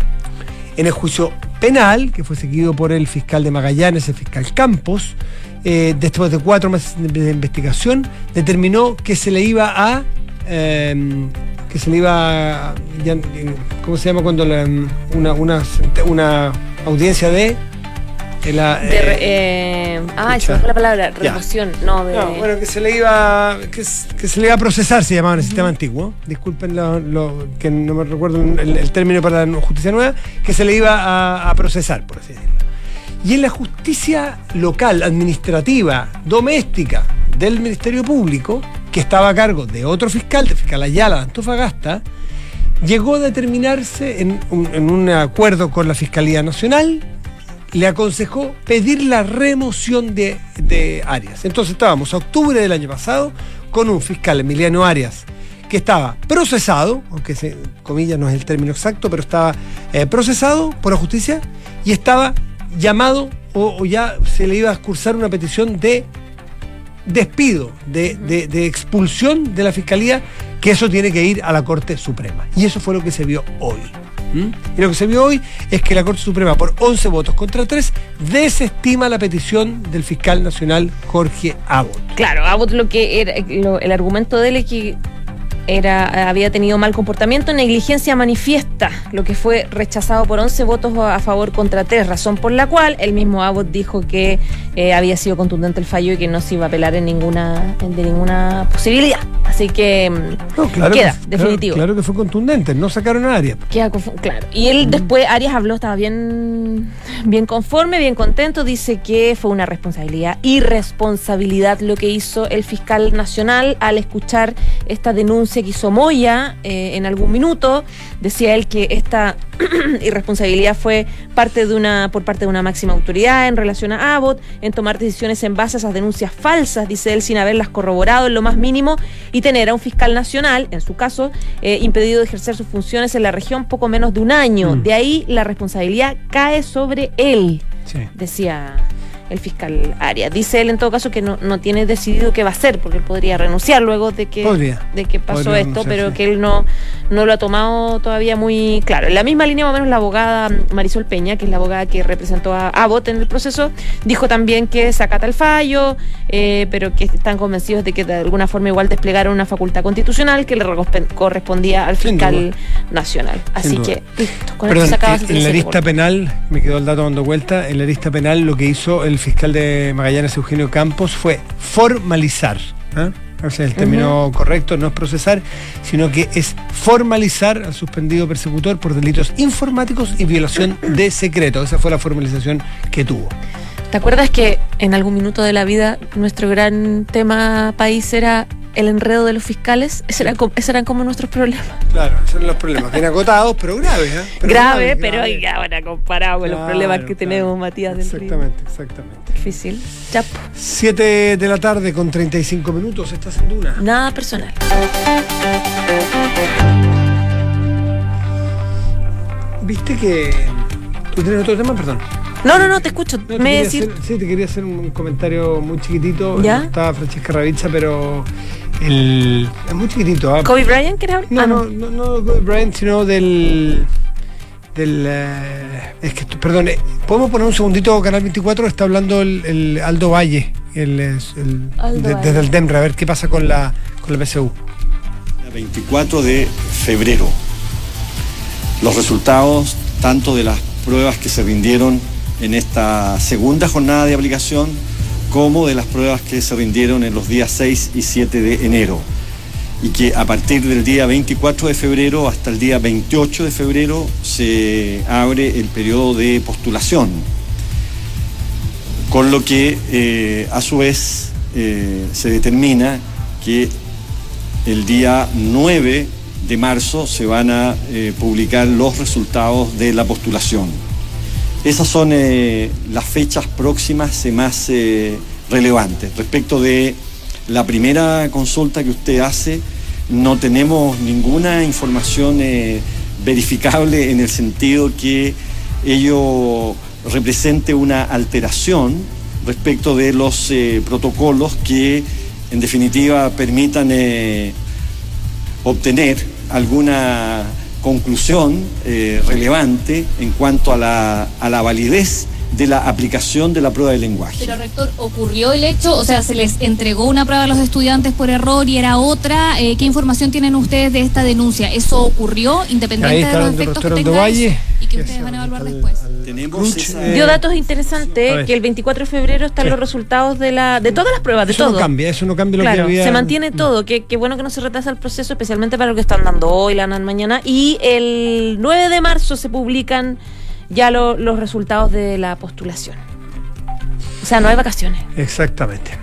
En el juicio penal, que fue seguido por el fiscal de Magallanes, el fiscal Campos, eh, después de cuatro meses de investigación, determinó que se le iba a eh, que se le iba a, ya, eh, ¿cómo se llama cuando la, una, una, una audiencia de, de la De re- eh, ah, esa fue la palabra, remoción. No, de, no, bueno, que se le iba que, s- que se le iba a procesar, se llamaba en el sistema antiguo. Disculpen lo, lo- que no me recuerdo el, el término para la justicia nueva, que se le iba a, a procesar, por así decirlo. Y en la justicia local, administrativa, doméstica del Ministerio Público, que estaba a cargo de otro fiscal, de fiscal Ayala de Antofagasta, llegó a determinarse en un, en un acuerdo con la Fiscalía Nacional, le aconsejó pedir la remoción de, de Arias. Entonces estábamos a octubre del año pasado con un fiscal, Emiliano Arias, que estaba procesado, aunque se, comillas no es el término exacto, pero estaba eh, procesado por la justicia y estaba llamado o, o ya se le iba a cursar una petición de despido, de, de, de expulsión de la Fiscalía, que eso tiene que ir a la Corte Suprema. Y eso fue lo que se vio hoy. ¿Mm? Y lo que se vio hoy es que la Corte Suprema, por once votos contra tres, desestima la petición del fiscal nacional Jorge Abbott. Claro, Abbott lo que era, lo- el argumento de él es que era, había tenido mal comportamiento, negligencia manifiesta, lo que fue rechazado por once votos a favor contra tres, razón por la cual el mismo Abbott dijo que eh, había sido contundente el fallo y que no se iba a apelar en ninguna, en- de ninguna posibilidad. Así que mm, No, claro queda, que, definitivo. Claro, claro que fue contundente, no sacaron a Arias. Queda confu- claro. Y él después, Arias habló, estaba bien, bien conforme, bien contento, dice que fue una responsabilidad, irresponsabilidad lo que hizo el fiscal nacional al escuchar esta denuncia que hizo Moya eh, en algún minuto. Decía él que esta irresponsabilidad fue parte de una, por parte de una máxima autoridad en relación a Abbott, en tomar decisiones en base a esas denuncias falsas, dice él, sin haberlas corroborado en lo más mínimo, y tener a un fiscal nacional, en su caso, eh, impedido de ejercer sus funciones en la región poco menos de un año. Mm. De ahí la responsabilidad cae sobre él, sí. decía el fiscal Arias. Dice él en todo caso que no, no tiene decidido qué va a hacer, porque él podría renunciar luego de que, de que pasó podría esto, pero sí. que él no, no lo ha tomado todavía muy claro. En la misma línea, más o menos, la abogada Marisol Peña, que es la abogada que representó a Abbott en el proceso, dijo también que se acata el fallo, eh, pero que están convencidos de que de alguna forma igual desplegaron una facultad constitucional que le correspondía al fiscal nacional. Así que, listo, con Perdón, esto se acaba. En, en la lista penal, me quedó el dato dando vuelta, en la lista penal lo que hizo el fiscal de Magallanes, Eugenio Campos, fue formalizar, ¿eh? O sea, el término uh-huh. correcto no es procesar, sino que es formalizar al suspendido persecutor por delitos informáticos y violación de secreto. Esa fue la formalización que tuvo. ¿Te acuerdas que en algún minuto de la vida nuestro gran tema país era el enredo de los fiscales? Esos eran, esos eran como nuestros problemas. Claro, esos eran los problemas, bien acotados, pero graves, ¿eh? Pero grave, grave, pero grave. ahora comparado con claro, los problemas que claro. tenemos, Matías del Río. Exactamente, exactamente. Difícil. Chapo. siete de la tarde con treinta y cinco minutos, estás en Duna. Nada personal. ¿Viste que tú tienes otro tema? Perdón. No, no, no, te escucho. No, te Me decir... hacer, sí, te quería hacer un comentario muy chiquitito. ¿Ya? Estaba Francesca Ravizza, pero el... es muy chiquitito. ¿eh? ¿Kobe Bryant querés hablar? No, ah, no, no, no, no Kobe Bryant, sino del... del uh, es que, perdón, eh, ¿podemos poner un segundito? Canal veinticuatro está hablando el, el Aldo Valle, el, el, Aldo de, Valle. desde el DEMRE, a ver qué pasa con la, con la P S U. El veinticuatro de febrero, los resultados tanto de las pruebas que se rindieron en esta segunda jornada de aplicación, como de las pruebas que se rindieron en los días seis y siete de enero, y que a partir del día veinticuatro de febrero hasta el día veintiocho de febrero se abre el periodo de postulación, con lo que eh, a su vez eh, se determina que el día nueve de marzo se van a eh, publicar los resultados de la postulación. Esas son eh, las fechas próximas eh, más eh, relevantes. Respecto de la primera consulta que usted hace, no tenemos ninguna información eh, verificable en el sentido que ello represente una alteración respecto de los eh, protocolos que en definitiva permitan eh, obtener alguna conclusión eh, relevante en cuanto a la, a la validez de la aplicación de la prueba de lenguaje. Pero, rector, ¿ocurrió el hecho? O sea, ¿se les entregó una prueba a los estudiantes por error y era otra? Eh, ¿Qué información tienen ustedes de esta denuncia? ¿Eso ocurrió independiente de los efectos que tenga Valle, y que ustedes van a evaluar al, después? Al, Tenemos esa... Dio datos interesantes, que el veinticuatro de febrero están sí. los resultados de la de todas las pruebas, de eso todo. Eso no cambia, eso no cambia lo claro, que había... se mantiene todo, que, que bueno que no se retrasa el proceso, especialmente para lo que están dando hoy, la dan mañana, y el nueve de marzo se publican ya lo, los resultados de la postulación. O sea, no hay vacaciones. Exactamente.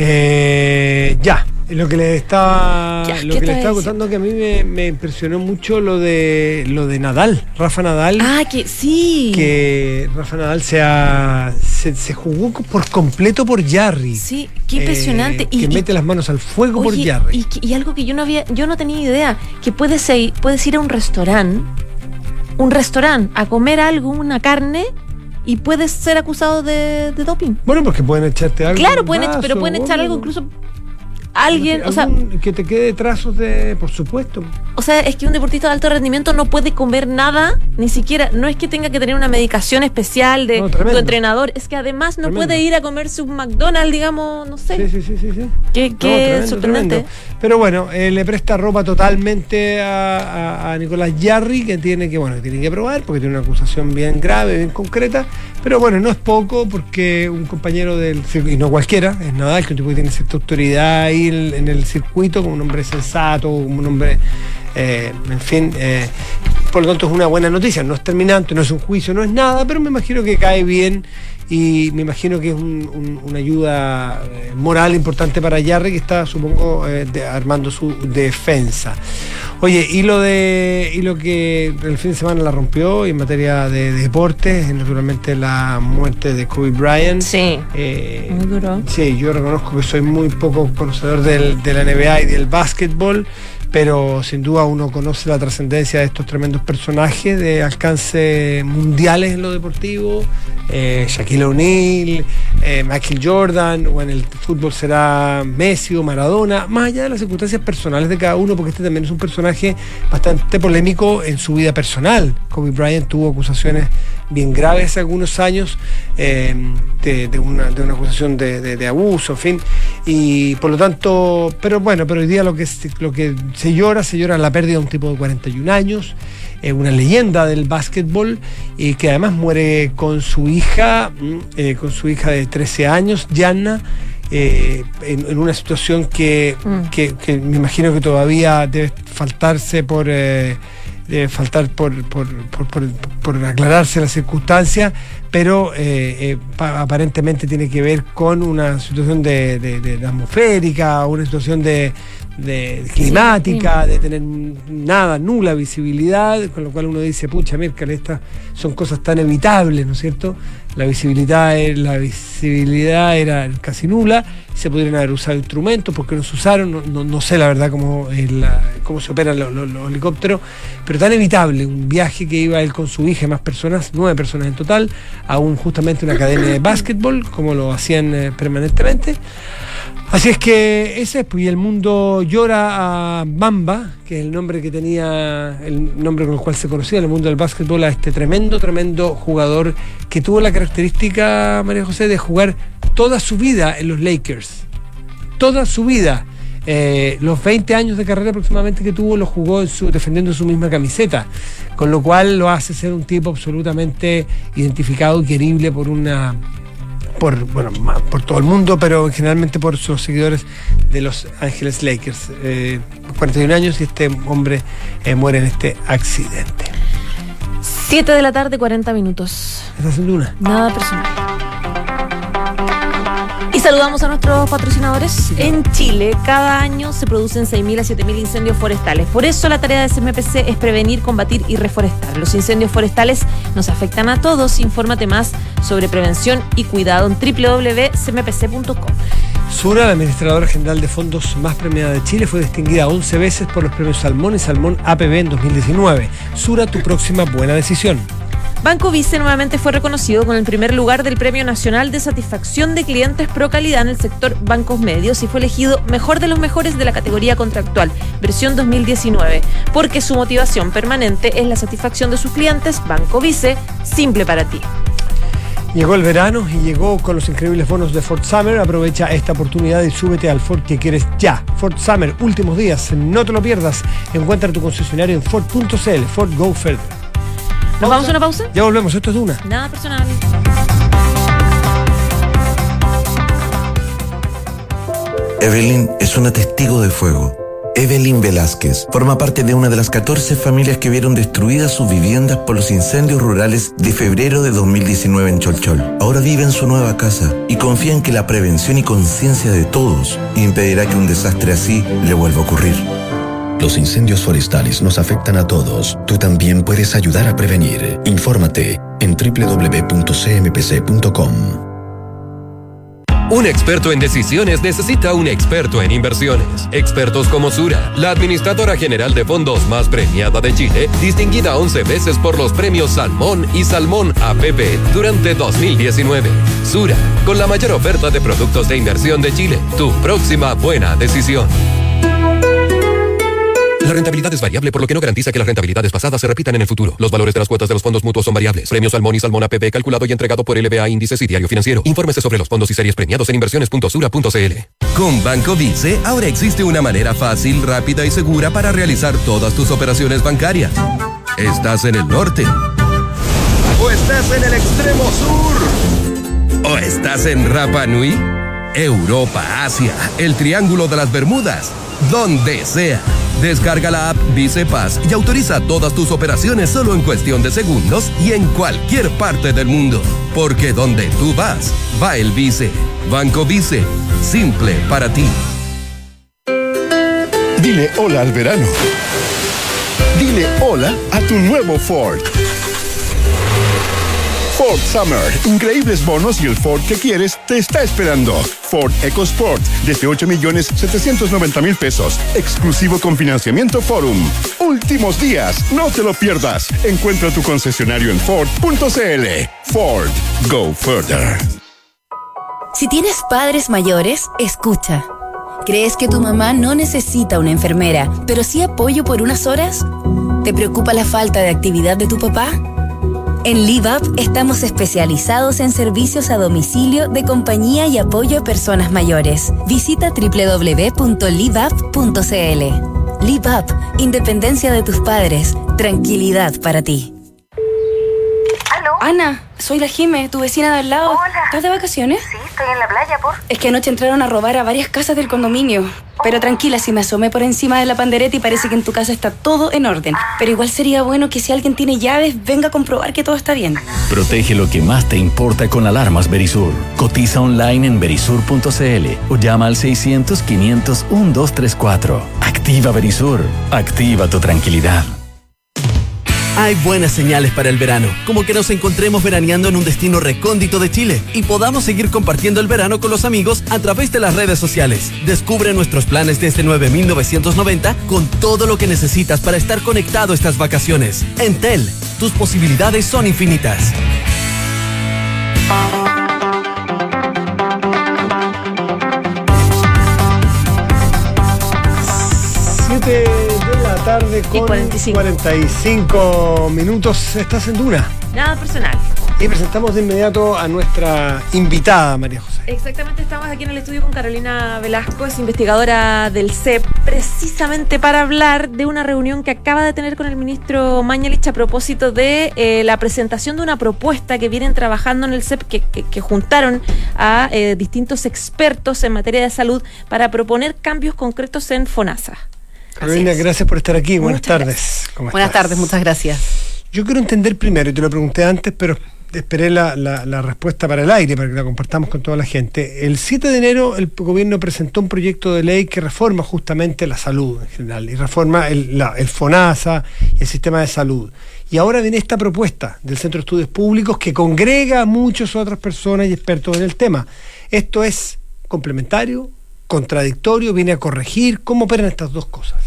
Eh, ya, lo que le estaba ya, lo que le estaba contando, que a mí me, me impresionó mucho lo de lo de Nadal, Rafa Nadal. Ah, que sí. Que Rafa Nadal se, ha, se, se jugó por completo por Jarry. Sí, qué impresionante. Eh, y, que y, mete las manos al fuego oye, por Jarry. Y, y algo que yo no había, yo no tenía idea, que puedes ir, puedes ir a un restaurante, un restaurante a comer algo, una carne, y puedes ser acusado de, de doping. Bueno, porque pueden echarte algo. Claro, pueden echar, pero pueden echar algo, incluso alguien, o sea, que te quede trazos de, por supuesto. O sea, es que un deportista de alto rendimiento no puede comer nada, ni siquiera, no es que tenga que tener una medicación especial de no, tu entrenador, es que además no tremendo. Puede ir a comerse un McDonald's, digamos, no sé. Sí, sí, sí, sí, sí. Qué, no, qué tremendo, sorprendente. Tremendo. Pero bueno, eh, le presta ropa totalmente a, a, a Nicolás Jarry, que tiene que, bueno, que tiene que probar, porque tiene una acusación bien grave, bien concreta, pero bueno, no es poco, porque un compañero del circuito, y no cualquiera, es Nadal, que un tipo que tiene cierta autoridad ahí en, en el circuito, como un hombre sensato, como un hombre, eh, en fin, eh, por lo tanto es una buena noticia, no es terminante, no es un juicio, no es nada, pero me imagino que cae bien y me imagino que es un, un, una ayuda moral importante para Jarry, que está, supongo, eh, de, armando su defensa. Oye, y lo de y lo que el fin de semana la rompió en materia de, de deportes, naturalmente la muerte de Kobe Bryant. Sí, eh, muy duro. Sí, yo reconozco que soy muy poco conocedor del, de la N B A y del básquetbol, pero sin duda uno conoce la trascendencia de estos tremendos personajes de alcance mundiales en lo deportivo, eh, Shaquille O'Neal, eh, Michael Jordan, o en el fútbol será Messi o Maradona, más allá de las circunstancias personales de cada uno, porque este también es un personaje bastante polémico en su vida personal. Kobe Bryant tuvo acusaciones bien graves hace algunos años, eh, de, de, una, de una acusación de, de, de abuso, en fin, y por lo tanto, pero bueno, pero hoy día lo que, lo que se llora, se llora la pérdida de un tipo de cuarenta y un años, eh, una leyenda del básquetbol, y eh, que además muere con su hija, eh, con su hija de trece años, Gianna, eh, en, en una situación que, mm. que, que me imagino que todavía debe faltarse por... Eh, debe faltar por, por, por, por, por aclararse las circunstancias, pero eh, eh, pa, aparentemente tiene que ver con una situación de, de, de, de atmosférica, una situación de, de climática, sí, sí. de tener nada, nula visibilidad, con lo cual uno dice, pucha, Mirka, estas son cosas tan evitables, ¿no es cierto? La visibilidad, la visibilidad era casi nula, se podrían haber usado instrumentos, porque no se usaron, no, no, no sé la verdad cómo, es la, cómo se operan los, los, los helicópteros, pero tan evitable, un viaje que iba él con su hija y más personas, nueve personas en total, a un, justamente una academia de básquetbol, como lo hacían eh, permanentemente. Así es que ese es, pues, y el mundo llora a Bamba, que es el nombre que tenía, el nombre con el cual se conocía en el mundo del básquetbol, a este tremendo, tremendo jugador que tuvo la característica, María José, de jugar toda su vida en los Lakers. Toda su vida. Eh, los veinte años de carrera aproximadamente que tuvo, lo jugó en su, defendiendo su misma camiseta, con lo cual lo hace ser un tipo absolutamente identificado y querible por una... por bueno por todo el mundo, pero generalmente por sus seguidores de Los Ángeles Lakers. Eh, cuarenta y un años y este hombre eh, muere en este accidente. siete de la tarde, cuarenta minutos. ¿Estás haciendo una? Nada personal. Y saludamos a nuestros patrocinadores. Sí. En Chile, cada año se producen seis mil a siete mil incendios forestales. Por eso la tarea de C M P C es prevenir, combatir y reforestar. Los incendios forestales nos afectan a todos. Infórmate más sobre prevención y cuidado en doble u doble u doble u punto c m p c punto com. Sura, la administradora general de fondos más premiada de Chile, fue distinguida once veces por los premios Salmón y Salmón A P B en dos mil diecinueve. Sura, tu próxima buena decisión. Banco Vice nuevamente fue reconocido con el primer lugar del Premio Nacional de Satisfacción de Clientes Pro Calidad en el sector bancos medios y fue elegido mejor de los mejores de la categoría contractual, versión dos mil diecinueve, porque su motivación permanente es la satisfacción de sus clientes. Banco Vice, simple para ti. Llegó el verano y llegó con los increíbles bonos de Ford Summer. Aprovecha esta oportunidad y súbete al Ford que quieres ya. Ford Summer, últimos días, no te lo pierdas. Encuentra tu concesionario en Ford punto c l. Ford Go Further. ¿Nos vamos a una pausa? Ya volvemos, esto es Duna. Nada personal. Evelyn es una testigo de fuego. Evelyn Velázquez forma parte de una de las catorce familias que vieron destruidas sus viviendas por los incendios rurales de febrero de dos mil diecinueve en Cholchol. Ahora vive en su nueva casa y confía en que la prevención y conciencia de todos impedirá que un desastre así le vuelva a ocurrir. Los incendios forestales nos afectan a todos. Tú también puedes ayudar a prevenir. Infórmate en doble u doble u doble u punto c m p c punto com. Un experto en decisiones necesita un experto en inversiones. Expertos como Sura, la administradora general de fondos más premiada de Chile, distinguida once veces por los premios Salmón y Salmón A P B durante dos mil diecinueve. Sura, con la mayor oferta de productos de inversión de Chile. Tu próxima buena decisión. La rentabilidad es variable, por lo que no garantiza que las rentabilidades pasadas se repitan en el futuro. Los valores de las cuotas de los fondos mutuos son variables. Premio Salmón y Salmón A P B calculado y entregado por L B A Índices y Diario Financiero. Infórmese sobre los fondos y series premiados en inversiones punto sura punto c l. Con Banco Vice, ahora existe una manera fácil, rápida y segura para realizar todas tus operaciones bancarias. ¿Estás en el norte? ¿O estás en el extremo sur? ¿O estás en Rapa Nui? Europa, Asia, el Triángulo de las Bermudas, donde sea. Descarga la app Vice Paz y autoriza todas tus operaciones solo en cuestión de segundos y en cualquier parte del mundo. Porque donde tú vas, va el Vice. Banco Vice. Simple para ti. Dile hola al verano. Dile hola a tu nuevo Ford. Ford Summer. Increíbles bonos y el Ford que quieres te está esperando. Ford EcoSport. Desde ocho millones setecientos noventa mil pesos. Exclusivo con financiamiento Forum. Últimos días. No te lo pierdas. Encuentra tu concesionario en Ford punto c l. Ford. Go further. Si tienes padres mayores, escucha. ¿Crees que tu mamá no necesita una enfermera, pero sí apoyo por unas horas? ¿Te preocupa la falta de actividad de tu papá? En LiveUp estamos especializados en servicios a domicilio de compañía y apoyo a personas mayores. Visita doble u doble u doble u punto live up punto c l. LiveUp, independencia de tus padres, tranquilidad para ti. ¿Aló? Ana, soy la Jime, tu vecina de al lado. Hola. ¿Estás de vacaciones? Sí, estoy en la playa, por. Es que anoche entraron a robar a varias casas del condominio. Pero tranquila, si me asomé por encima de la pandereta y parece que en tu casa está todo en orden. Pero igual sería bueno que si alguien tiene llaves, venga a comprobar que todo está bien. Protege lo que más te importa con alarmas Verisur. Cotiza online en verisur punto c l o llama al seiscientos, quinientos, doce treinta y cuatro. Activa Verisur. Activa tu tranquilidad. Hay buenas señales para el verano, como que nos encontremos veraneando en un destino recóndito de Chile y podamos seguir compartiendo el verano con los amigos a través de las redes sociales. Descubre nuestros planes desde nueve mil novecientos noventa con todo lo que necesitas para estar conectado estas vacaciones. Entel, tus posibilidades son infinitas. siete de la tarde con cuarenta y cinco. cuarenta y cinco minutos. Estás en Duna. Nada personal. Y presentamos de inmediato a nuestra invitada, María José. Exactamente, estamos aquí en el estudio con Carolina Velasco, es investigadora del C E P, precisamente para hablar de una reunión que acaba de tener con el ministro Mañalich a propósito de eh, la presentación de una propuesta que vienen trabajando en el C E P, que, que, que juntaron a eh, distintos expertos en materia de salud para proponer cambios concretos en FONASA. Carolina, gracias por estar aquí. Buenas Muchas tardes. ¿Cómo Buenas estás? tardes, muchas gracias. Yo quiero entender primero, y te lo pregunté antes, pero esperé la, la, la respuesta para el aire, para que la compartamos con toda la gente. El siete de enero el gobierno presentó un proyecto de ley que reforma justamente la salud en general, y reforma el, la, el FONASA y el sistema de salud. Y ahora viene esta propuesta del Centro de Estudios Públicos que congrega a muchas otras personas y expertos en el tema. ¿Esto es complementario, contradictorio, viene a corregir? ¿Cómo operan estas dos cosas?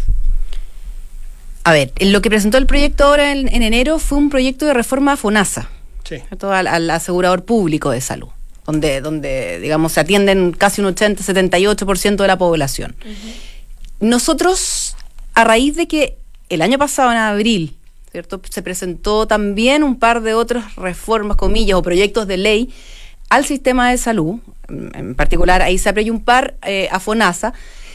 A ver, lo que presentó el proyecto ahora en, en enero fue un proyecto de reforma a FONASA, sí. al, al asegurador público de salud, donde, donde digamos, se atienden casi un ochenta, setenta y ocho por ciento de la población. Uh-huh. Nosotros, a raíz de que el año pasado, en abril, ¿cierto?, se presentó también un par de otras reformas, comillas, o proyectos de ley al sistema de salud, en particular ahí se abrió un par eh, a FONASA,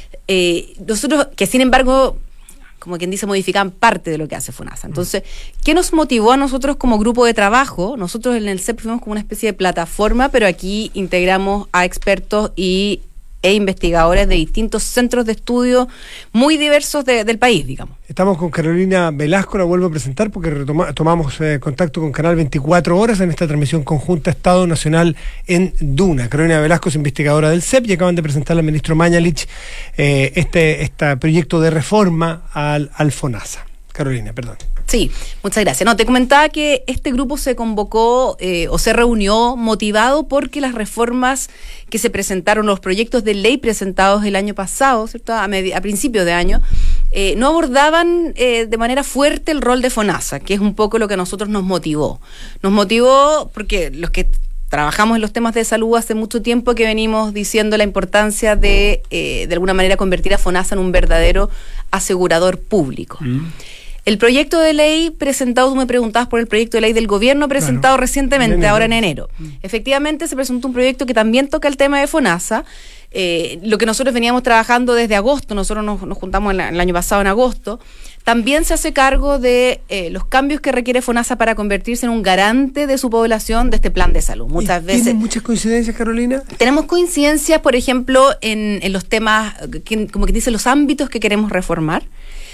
eh, nosotros, que sin embargo, como quien dice, modifican parte de lo que hace FONASA. Entonces, ¿qué nos motivó a nosotros como grupo de trabajo? Nosotros en el C E P fuimos como una especie de plataforma, pero aquí integramos a expertos y e investigadores de distintos centros de estudio muy diversos de, del país, digamos. Estamos con Carolina Velasco, la vuelvo a presentar porque retoma, tomamos eh, contacto con Canal veinticuatro horas en esta transmisión conjunta Estado Nacional en Duna. Carolina Velasco es investigadora del C E P y acaban de presentarle al ministro Mañalich eh, este, este proyecto de reforma al, al FONASA. Carolina, perdón. Sí, muchas gracias. No, te comentaba que este grupo se convocó eh, o se reunió motivado porque las reformas que se presentaron, los proyectos de ley presentados el año pasado, ¿cierto?, a, a principios de año, eh, no abordaban eh, de manera fuerte el rol de FONASA, que es un poco lo que a nosotros nos motivó. Nos motivó porque los que trabajamos en los temas de salud hace mucho tiempo que venimos diciendo la importancia de, eh, de alguna manera, convertir a FONASA en un verdadero asegurador público. Mm. El proyecto de ley presentado, tú me preguntabas por el proyecto de ley del gobierno presentado claro. recientemente, en ahora en enero. Mm. Efectivamente se presentó un proyecto que también toca el tema de FONASA, eh, lo que nosotros veníamos trabajando desde agosto, nosotros nos, nos juntamos en la, el año pasado en agosto, también se hace cargo de eh, los cambios que requiere FONASA para convertirse en un garante de su población de este plan de salud. Muchas veces. ¿Tienen muchas coincidencias, Carolina? Tenemos coincidencias, por ejemplo, en, en los temas, que, como que dice, los ámbitos que queremos reformar.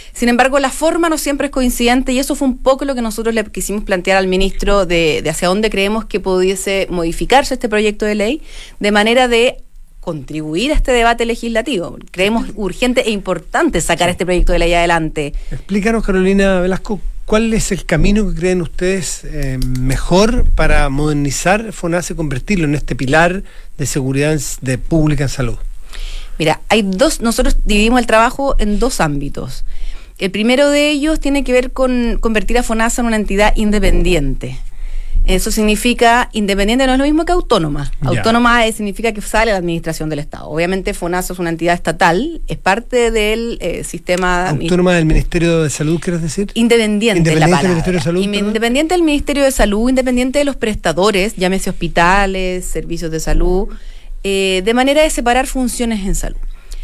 Sin embargo, la forma no siempre es coincidente y eso fue un poco lo que nosotros le quisimos plantear al ministro de, de hacia dónde creemos que pudiese modificarse este proyecto de ley de manera de contribuir a este debate legislativo. Creemos urgente e importante sacar sí. este proyecto de ley adelante. Explícanos, Carolina Velasco, ¿cuál es el camino que creen ustedes eh, mejor para modernizar FONASA y convertirlo en este pilar de seguridad de pública en salud? Mira, hay dos, nosotros dividimos el trabajo en dos ámbitos. El primero de ellos tiene que ver con convertir a FONASA en una entidad independiente. Eso significa, independiente no es lo mismo que autónoma. Ya. Autónoma es, significa que sale de la administración del Estado. Obviamente FONASA es una entidad estatal, es parte del eh, sistema... ¿Autónoma del Ministerio de Salud, quieres decir? Independiente, independiente la del Ministerio de Salud. Independiente del Ministerio de Salud, independiente de los prestadores, llámese hospitales, servicios de salud, eh, de manera de separar funciones en salud.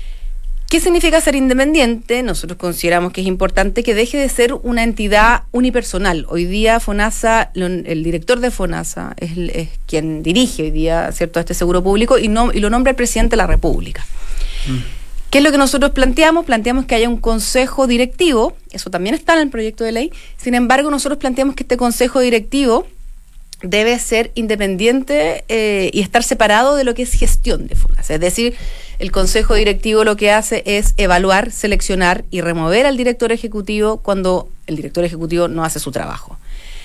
¿Qué significa ser independiente? Nosotros consideramos que es importante que deje de ser una entidad unipersonal. Hoy día FONASA, el director de FONASA es, es quien dirige hoy día, ¿cierto?, a este seguro público y, no, y lo nombra el presidente de la República. Mm. ¿Qué es lo que nosotros planteamos? Planteamos que haya un consejo directivo, eso también está en el proyecto de ley, sin embargo nosotros planteamos que este consejo directivo debe ser independiente eh, y estar separado de lo que es gestión de FONASA. Es decir, el Consejo Directivo lo que hace es evaluar, seleccionar y remover al director ejecutivo cuando el director ejecutivo no hace su trabajo.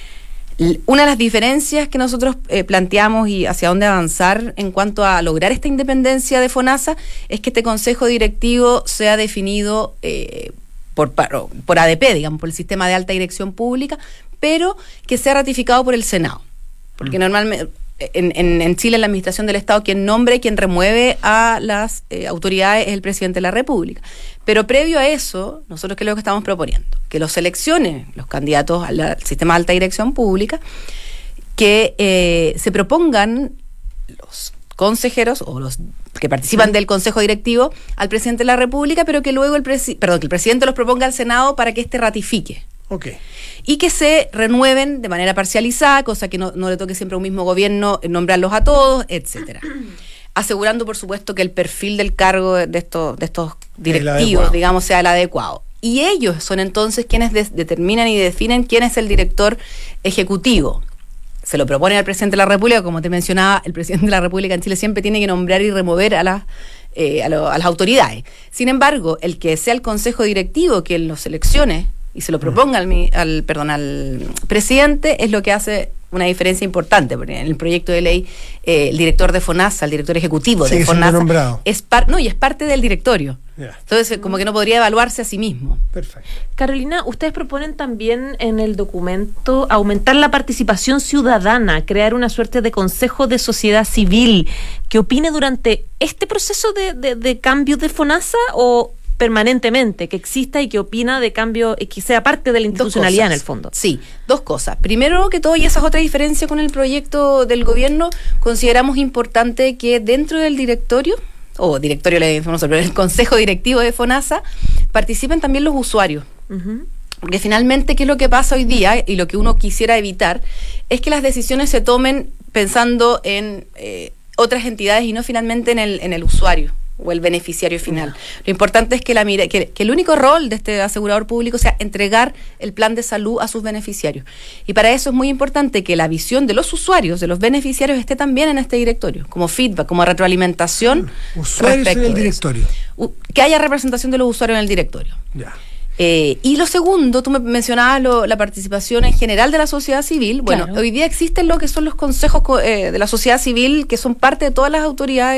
Una de las diferencias que nosotros eh, planteamos y hacia dónde avanzar en cuanto a lograr esta independencia de FONASA es que este Consejo Directivo sea definido eh, por, por A D P, digamos, por el Sistema de Alta Dirección Pública, pero que sea ratificado por el Senado. Porque mm. normalmente en, en, en Chile, en la administración del Estado, quien nombra y quien remueve a las eh, autoridades es el presidente de la República. Pero previo a eso, nosotros ¿qué es lo que estamos proponiendo? Que los seleccione los candidatos al, al sistema de alta dirección pública, que eh, se propongan los consejeros o los que participan sí. del Consejo Directivo al presidente de la República, pero que luego el, presi- perdón, que el presidente los proponga al Senado para que éste ratifique. Okay. Y que se renueven de manera parcializada, cosa que no, no le toque siempre a un mismo gobierno nombrarlos a todos, etcétera. Asegurando, por supuesto, que el perfil del cargo de estos, de estos directivos, digamos, sea el adecuado. Y ellos son entonces quienes de- determinan y definen quién es el director ejecutivo. Se lo propone al presidente de la República, como te mencionaba, el presidente de la República en Chile siempre tiene que nombrar y remover a las eh, a, lo, a las autoridades. Sin embargo, el que sea el consejo directivo quien los seleccione y se lo proponga al, al, perdón, al presidente es lo que hace una diferencia importante, porque en el proyecto de ley eh, el director de FONASA, el director ejecutivo sí, de FONASA nombrado. es par, no, y es parte del directorio. Yeah. Entonces, como que no podría evaluarse a sí mismo. Perfecto. Carolina, ustedes proponen también en el documento aumentar la participación ciudadana, crear una suerte de consejo de sociedad civil que opine durante este proceso de, de, de cambio de FONASA o permanentemente, que exista y que opina de cambio y que sea parte de la institucionalidad en el fondo. Sí, dos cosas. Primero que todo, y esa es otra diferencia con el proyecto del gobierno, consideramos importante que dentro del directorio, o directorio le decimos nosotros, el consejo directivo de FONASA, participen también los usuarios. Uh-huh. Porque finalmente, ¿qué es lo que pasa hoy día? Y lo que uno quisiera evitar, es que las decisiones se tomen pensando en eh, otras entidades y no finalmente en el, en el usuario o el beneficiario final. Lo importante es que, la mira, que, que el único rol de este asegurador público sea entregar el plan de salud a sus beneficiarios. Y para eso es muy importante que la visión de los usuarios, de los beneficiarios, esté también en este directorio, como feedback, como retroalimentación. Usuarios en el directorio. Eso. Que haya representación de los usuarios en el directorio. Ya. Eh, y lo segundo, tú me mencionabas lo, la participación en general de la sociedad civil. Bueno, claro. Hoy día existen lo que son los consejos eh, de la sociedad civil, que son parte de todas las autoridades,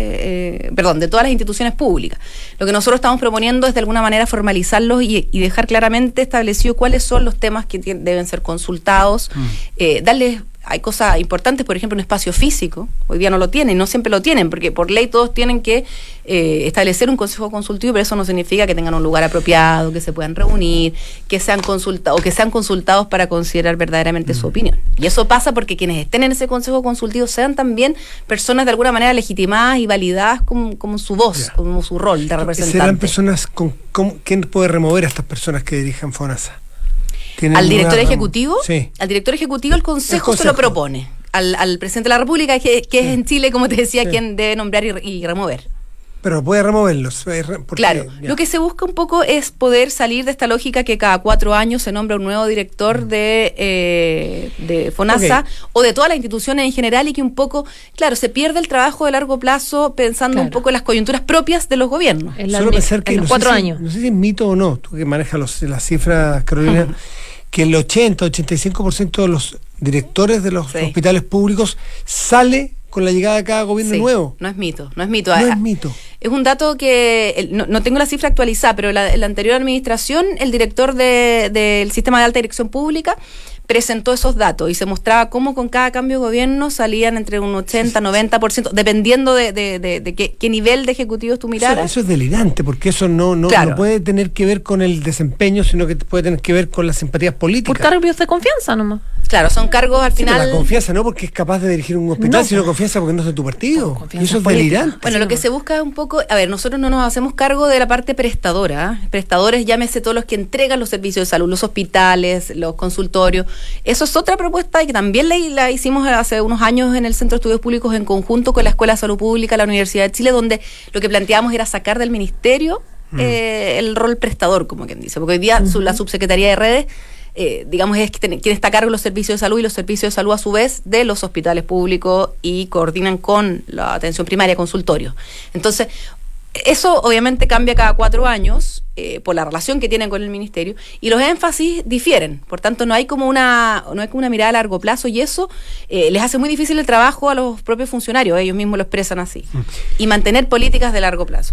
eh, perdón, de todas las instituciones públicas. Lo que nosotros estamos proponiendo es de alguna manera formalizarlos y, y dejar claramente establecido cuáles son los temas que t- deben ser consultados, mm. eh, darles... Hay cosas importantes, por ejemplo, un espacio físico. Hoy día no lo tienen, no siempre lo tienen, porque por ley todos tienen que eh, establecer un consejo consultivo, pero eso no significa que tengan un lugar apropiado, que se puedan reunir, que sean consultados, o que sean consultados para considerar verdaderamente mm. su opinión. Y eso pasa porque quienes estén en ese consejo consultivo sean también personas de alguna manera legitimadas y validadas como, como su voz, yeah. como su rol de representante. ¿Serán personas con, con quién puede remover a estas personas que dirigen FONASA? Al director una, ejecutivo, sí. al director ejecutivo el consejo, el consejo. se lo propone al, al presidente de la República, que, que sí. es en Chile, como te decía, sí. quien debe nombrar y, y remover. Pero puede removerlos. Porque, claro, ya. Lo que se busca un poco es poder salir de esta lógica que cada cuatro años se nombra un nuevo director de, eh, de FONASA okay. o de todas las instituciones en general y que un poco, claro, se pierde el trabajo de largo plazo pensando claro. un poco en las coyunturas propias de los gobiernos. En Solo pensar que en los no cuatro sé años. Si, no sé si es mito o no, tú que manejas los, las cifras, Carolina, uh-huh. que el ochenta, ochenta y cinco por ciento de los directores de los sí. hospitales públicos sale con la llegada de cada gobierno sí, nuevo. No es mito, no es mito. No es mito. Es un dato que, no, no tengo la cifra actualizada, pero la, la anterior administración, el director de, del sistema de alta dirección pública presentó esos datos y se mostraba cómo con cada cambio de gobierno salían entre un ochenta, noventa por ciento, dependiendo de, de, de, de qué, qué nivel de ejecutivos tú miraras. Eso, eso es delirante, porque eso no, no, claro. no puede tener que ver con el desempeño, sino que puede tener que ver con las simpatías políticas. Por cargos de confianza nomás. Claro, son cargos al sí, final... La confianza no porque es capaz de dirigir un hospital, no, sino confianza porque no es de tu partido. Y eso es delirante. Bueno, lo que se busca es un poco... A ver, nosotros no nos hacemos cargo de la parte prestadora. ¿eh? Prestadores, llámese todos los que entregan los servicios de salud, los hospitales, los consultorios. Eso es otra propuesta y que también la, la hicimos hace unos años en el Centro de Estudios Públicos en conjunto con la Escuela de Salud Pública, la Universidad de Chile, donde lo que planteábamos era sacar del ministerio mm. eh, el rol prestador, como quien dice. Porque hoy día uh-huh. la Subsecretaría de Redes Eh, digamos, es quien está a cargo de los servicios de salud y los servicios de salud a su vez de los hospitales públicos y coordinan con la atención primaria, consultorio. Entonces, eso obviamente cambia cada cuatro años eh, por la relación que tienen con el ministerio y los énfasis difieren, por tanto no hay como una no hay como una mirada a largo plazo y eso eh, les hace muy difícil el trabajo a los propios funcionarios, ellos mismos lo expresan así, y mantener políticas de largo plazo.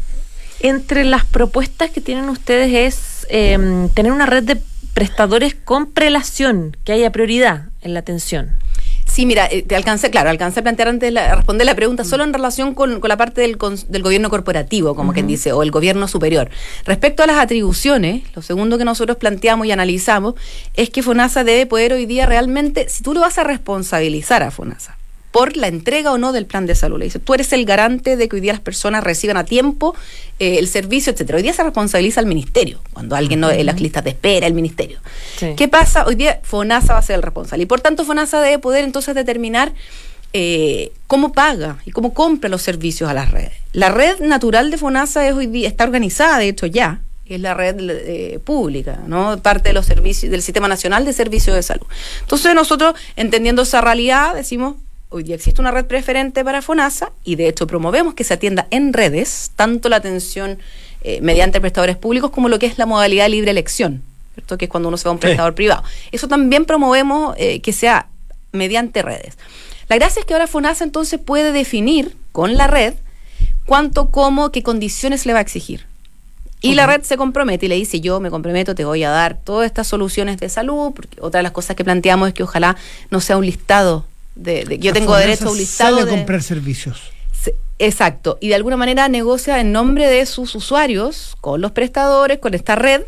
Entre las propuestas que tienen ustedes es eh, tener una red de prestadores con prelación, que haya prioridad en la atención. Sí, mira, eh, te alcancé, claro, alcancé a plantear antes la, responder la pregunta solo en relación con, con la parte del, con, del gobierno corporativo, como uh-huh. quien dice, o el gobierno superior. Respecto a las atribuciones, lo segundo que nosotros planteamos y analizamos es que FONASA debe poder hoy día realmente, si tú lo vas a responsabilizar a FONASA por la entrega o no del plan de salud, le dice, tú eres el garante de que hoy día las personas reciban a tiempo eh, el servicio, etcétera. Hoy día se responsabiliza al ministerio, cuando alguien no en las listas de espera, el ministerio. Sí. ¿Qué pasa? Hoy día FONASA va a ser el responsable y por tanto FONASA debe poder entonces determinar eh, cómo paga y cómo compra los servicios a las redes. La red natural de FONASA es hoy día, está organizada, de hecho ya, que es la red eh, pública, ¿no? Parte de los servicios del Sistema Nacional de Servicios de Salud. Entonces nosotros, entendiendo esa realidad, decimos, hoy día existe una red preferente para FONASA y de hecho promovemos que se atienda en redes tanto la atención eh, mediante prestadores públicos como lo que es la modalidad de libre elección, ¿cierto? Que es cuando uno se va a un prestador sí. privado. Eso también promovemos eh, que sea mediante redes. La gracia es que ahora FONASA entonces puede definir con la red cuánto, cómo, qué condiciones le va a exigir. Y uh-huh. la red se compromete y le dice, yo me comprometo, te voy a dar todas estas soluciones de salud, porque otra de las cosas que planteamos es que ojalá no sea un listado De, de, yo tengo derecho a un listado sale de a comprar servicios. Se, exacto, y de alguna manera negocia en nombre de sus usuarios con los prestadores, con esta red,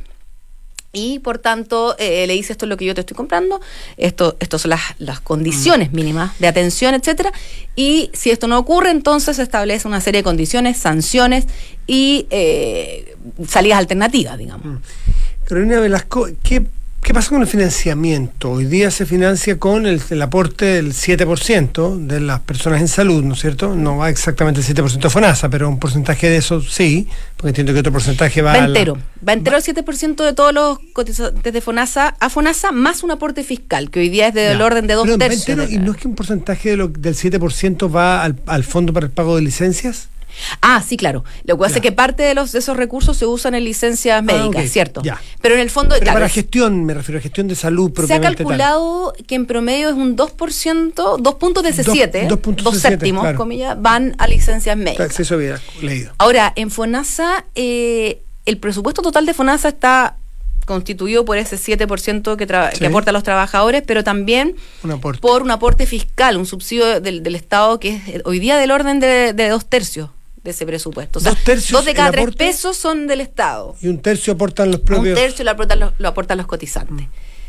y por tanto eh, le dice esto es lo que yo te estoy comprando, esto, esto son las, las condiciones mm. mínimas de atención, etcétera, y si esto no ocurre, entonces se establece una serie de condiciones, sanciones y eh, salidas alternativas, digamos. Mm. Carolina Velasco, ¿qué ¿Qué pasa con el financiamiento? Hoy día se financia con el, el aporte del siete por ciento de las personas en salud, ¿no es cierto? No va exactamente el siete por ciento a FONASA, pero un porcentaje de eso sí, porque entiendo que otro porcentaje va, va entero. La, va entero el siete por ciento de todos los cotizantes de FONASA a FONASA, más un aporte fiscal, que hoy día es del orden de dos pero tercios. Entero, de ¿y no es que un porcentaje de lo, del siete por ciento va al, al fondo para el pago de licencias? Ah, sí, claro. Lo que hace es que parte de los de esos recursos se usan en licencias médicas, ah, okay. ¿cierto? Ya. Pero en el fondo... Pero claro, para gestión, me refiero a gestión de salud propiamente tal. Se ha calculado tal. que en promedio es un dos por ciento, dos puntos de C siete, dos, dos séptimos, claro. comillas, van a licencias médicas. Eso había leído. Ahora, en FONASA, eh, el presupuesto total de FONASA está constituido por ese siete por ciento que, tra- sí. que aporta a los trabajadores, pero también un por un aporte fiscal, un subsidio del, del Estado que es hoy día del orden de, de dos tercios de ese presupuesto. O sea, dos, tercios dos de cada tres pesos son del Estado. Y un tercio aportan los propios... Un tercio lo aportan los, lo aportan los cotizantes. Mm.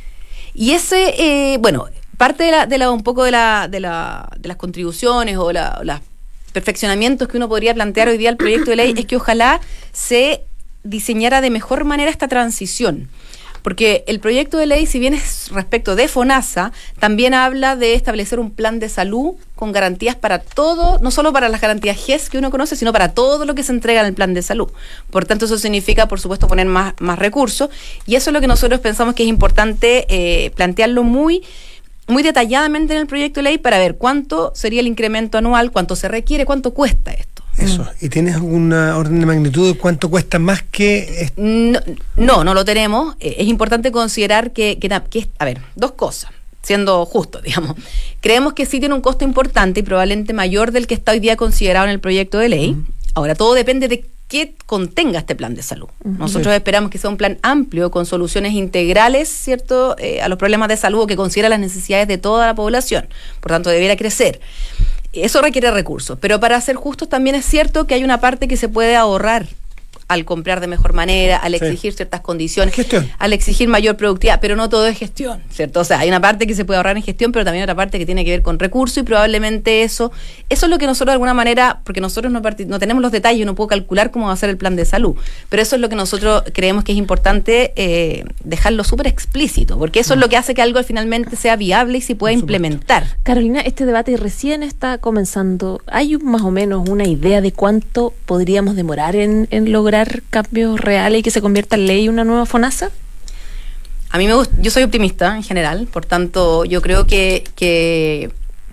Y ese, eh, bueno, parte de la, de la un poco de la, de la de las contribuciones o la, los perfeccionamientos que uno podría plantear hoy día al proyecto de ley es que ojalá se diseñara de mejor manera esta transición. Porque el proyecto de ley, si bien es respecto de FONASA, también habla de establecer un plan de salud con garantías para todo, no solo para las garantías G E S que uno conoce, sino para todo lo que se entrega en el plan de salud. Por tanto, eso significa, por supuesto, poner más, más recursos, y eso es lo que nosotros pensamos que es importante eh, plantearlo muy, muy detalladamente en el proyecto de ley para ver cuánto sería el incremento anual, cuánto se requiere, cuánto cuesta esto. Eso. ¿Y tienes alguna orden de magnitud de cuánto cuesta más que...? No, no, no lo tenemos. Eh, es importante considerar que, que, que, a ver, dos cosas, siendo justo, digamos. Creemos que sí tiene un costo importante y probablemente mayor del que está hoy día considerado en el proyecto de ley. Uh-huh. Ahora, todo depende de qué contenga este plan de salud. Uh-huh. Nosotros sí. esperamos que sea un plan amplio, con soluciones integrales, ¿cierto?, eh, a los problemas de salud, o que considera las necesidades de toda la población. Por tanto, debiera crecer. Eso requiere recursos, pero para ser justos también es cierto que hay una parte que se puede ahorrar al comprar de mejor manera, al exigir sí. ciertas condiciones, gestión. Al exigir mayor productividad, pero no todo es gestión, ¿cierto? O sea, hay una parte que se puede ahorrar en gestión, pero también hay otra parte que tiene que ver con recursos, y probablemente eso, eso es lo que nosotros de alguna manera, porque nosotros no, partic- no tenemos los detalles, no puedo calcular cómo va a ser el plan de salud, pero eso es lo que nosotros creemos que es importante eh, dejarlo súper explícito, porque eso mm. es lo que hace que algo finalmente sea viable y se pueda implementar. Carolina, este debate recién está comenzando. ¿Hay más o menos una idea de cuánto podríamos demorar en, en lograr cambios reales y que se convierta en ley una nueva FONASA? A mí me gusta, yo soy optimista en general, por tanto yo creo que, que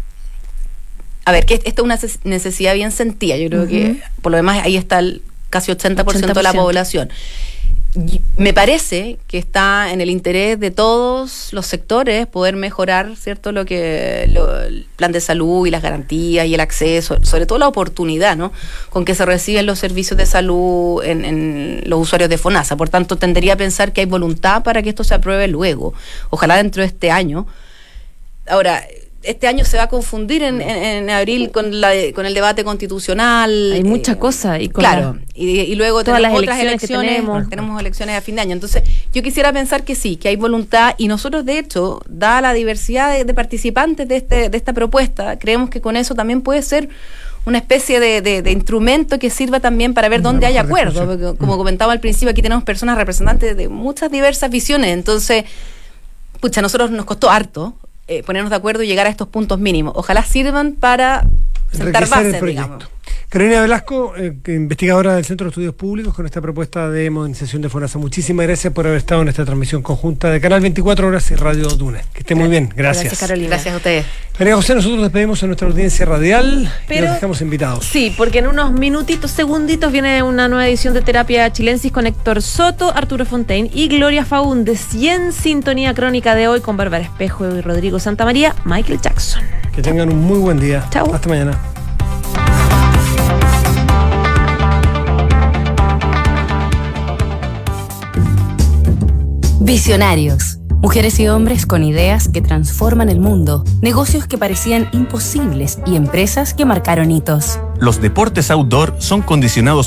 a ver, que esta es una necesidad bien sentida. Yo creo uh-huh. que por lo demás ahí está el casi ochenta por ciento, ochenta por ciento de la población. Me parece que está en el interés de todos los sectores poder mejorar, ¿cierto?, lo que lo, el plan de salud y las garantías y el acceso, sobre todo la oportunidad, ¿no?, con que se reciben los servicios de salud en, en los usuarios de FONASA. Por tanto, tendería a pensar que hay voluntad para que esto se apruebe luego, ojalá dentro de este año. Ahora, este año se va a confundir en, en, en abril con la con el debate constitucional. Hay mucha eh, cosa. Y con claro, la, y, y luego tenemos las otras elecciones, elecciones, tenemos. tenemos elecciones a fin de año. Entonces, yo quisiera pensar que sí, que hay voluntad, y nosotros, de hecho, dada la diversidad de, de participantes de, este, de esta propuesta, creemos que con eso también puede ser una especie de, de, de instrumento que sirva también para ver dónde hay acuerdo. Porque, como comentaba al principio, aquí tenemos personas representantes de muchas diversas visiones. Entonces, pucha, a nosotros nos costó harto Eh, ponernos de acuerdo y llegar a estos puntos mínimos. Ojalá sirvan para sentar bases, digamos. Carolina Velasco, eh, investigadora del Centro de Estudios Públicos, con esta propuesta de modernización de FONASA. Muchísimas gracias por haber estado en esta transmisión conjunta de Canal veinticuatro Horas y Radio Duna. Que esté muy bien. Gracias. Gracias, Carolina. Gracias a ustedes. María José, nosotros despedimos a nuestra audiencia radial. Pero, y los dejamos invitados. Sí, porque en unos minutitos, segunditos, viene una nueva edición de Terapia Chilensis con Héctor Soto, Arturo Fontaine y Gloria Faúndez. Y en sintonía crónica de hoy con Bárbara Espejo y Rodrigo Santamaría, Michael Jackson. Que tengan un muy buen día. Chao. Hasta mañana. Visionarios. Mujeres y hombres con ideas que transforman el mundo, negocios que parecían imposibles y empresas que marcaron hitos. Los deportes outdoor son condicionados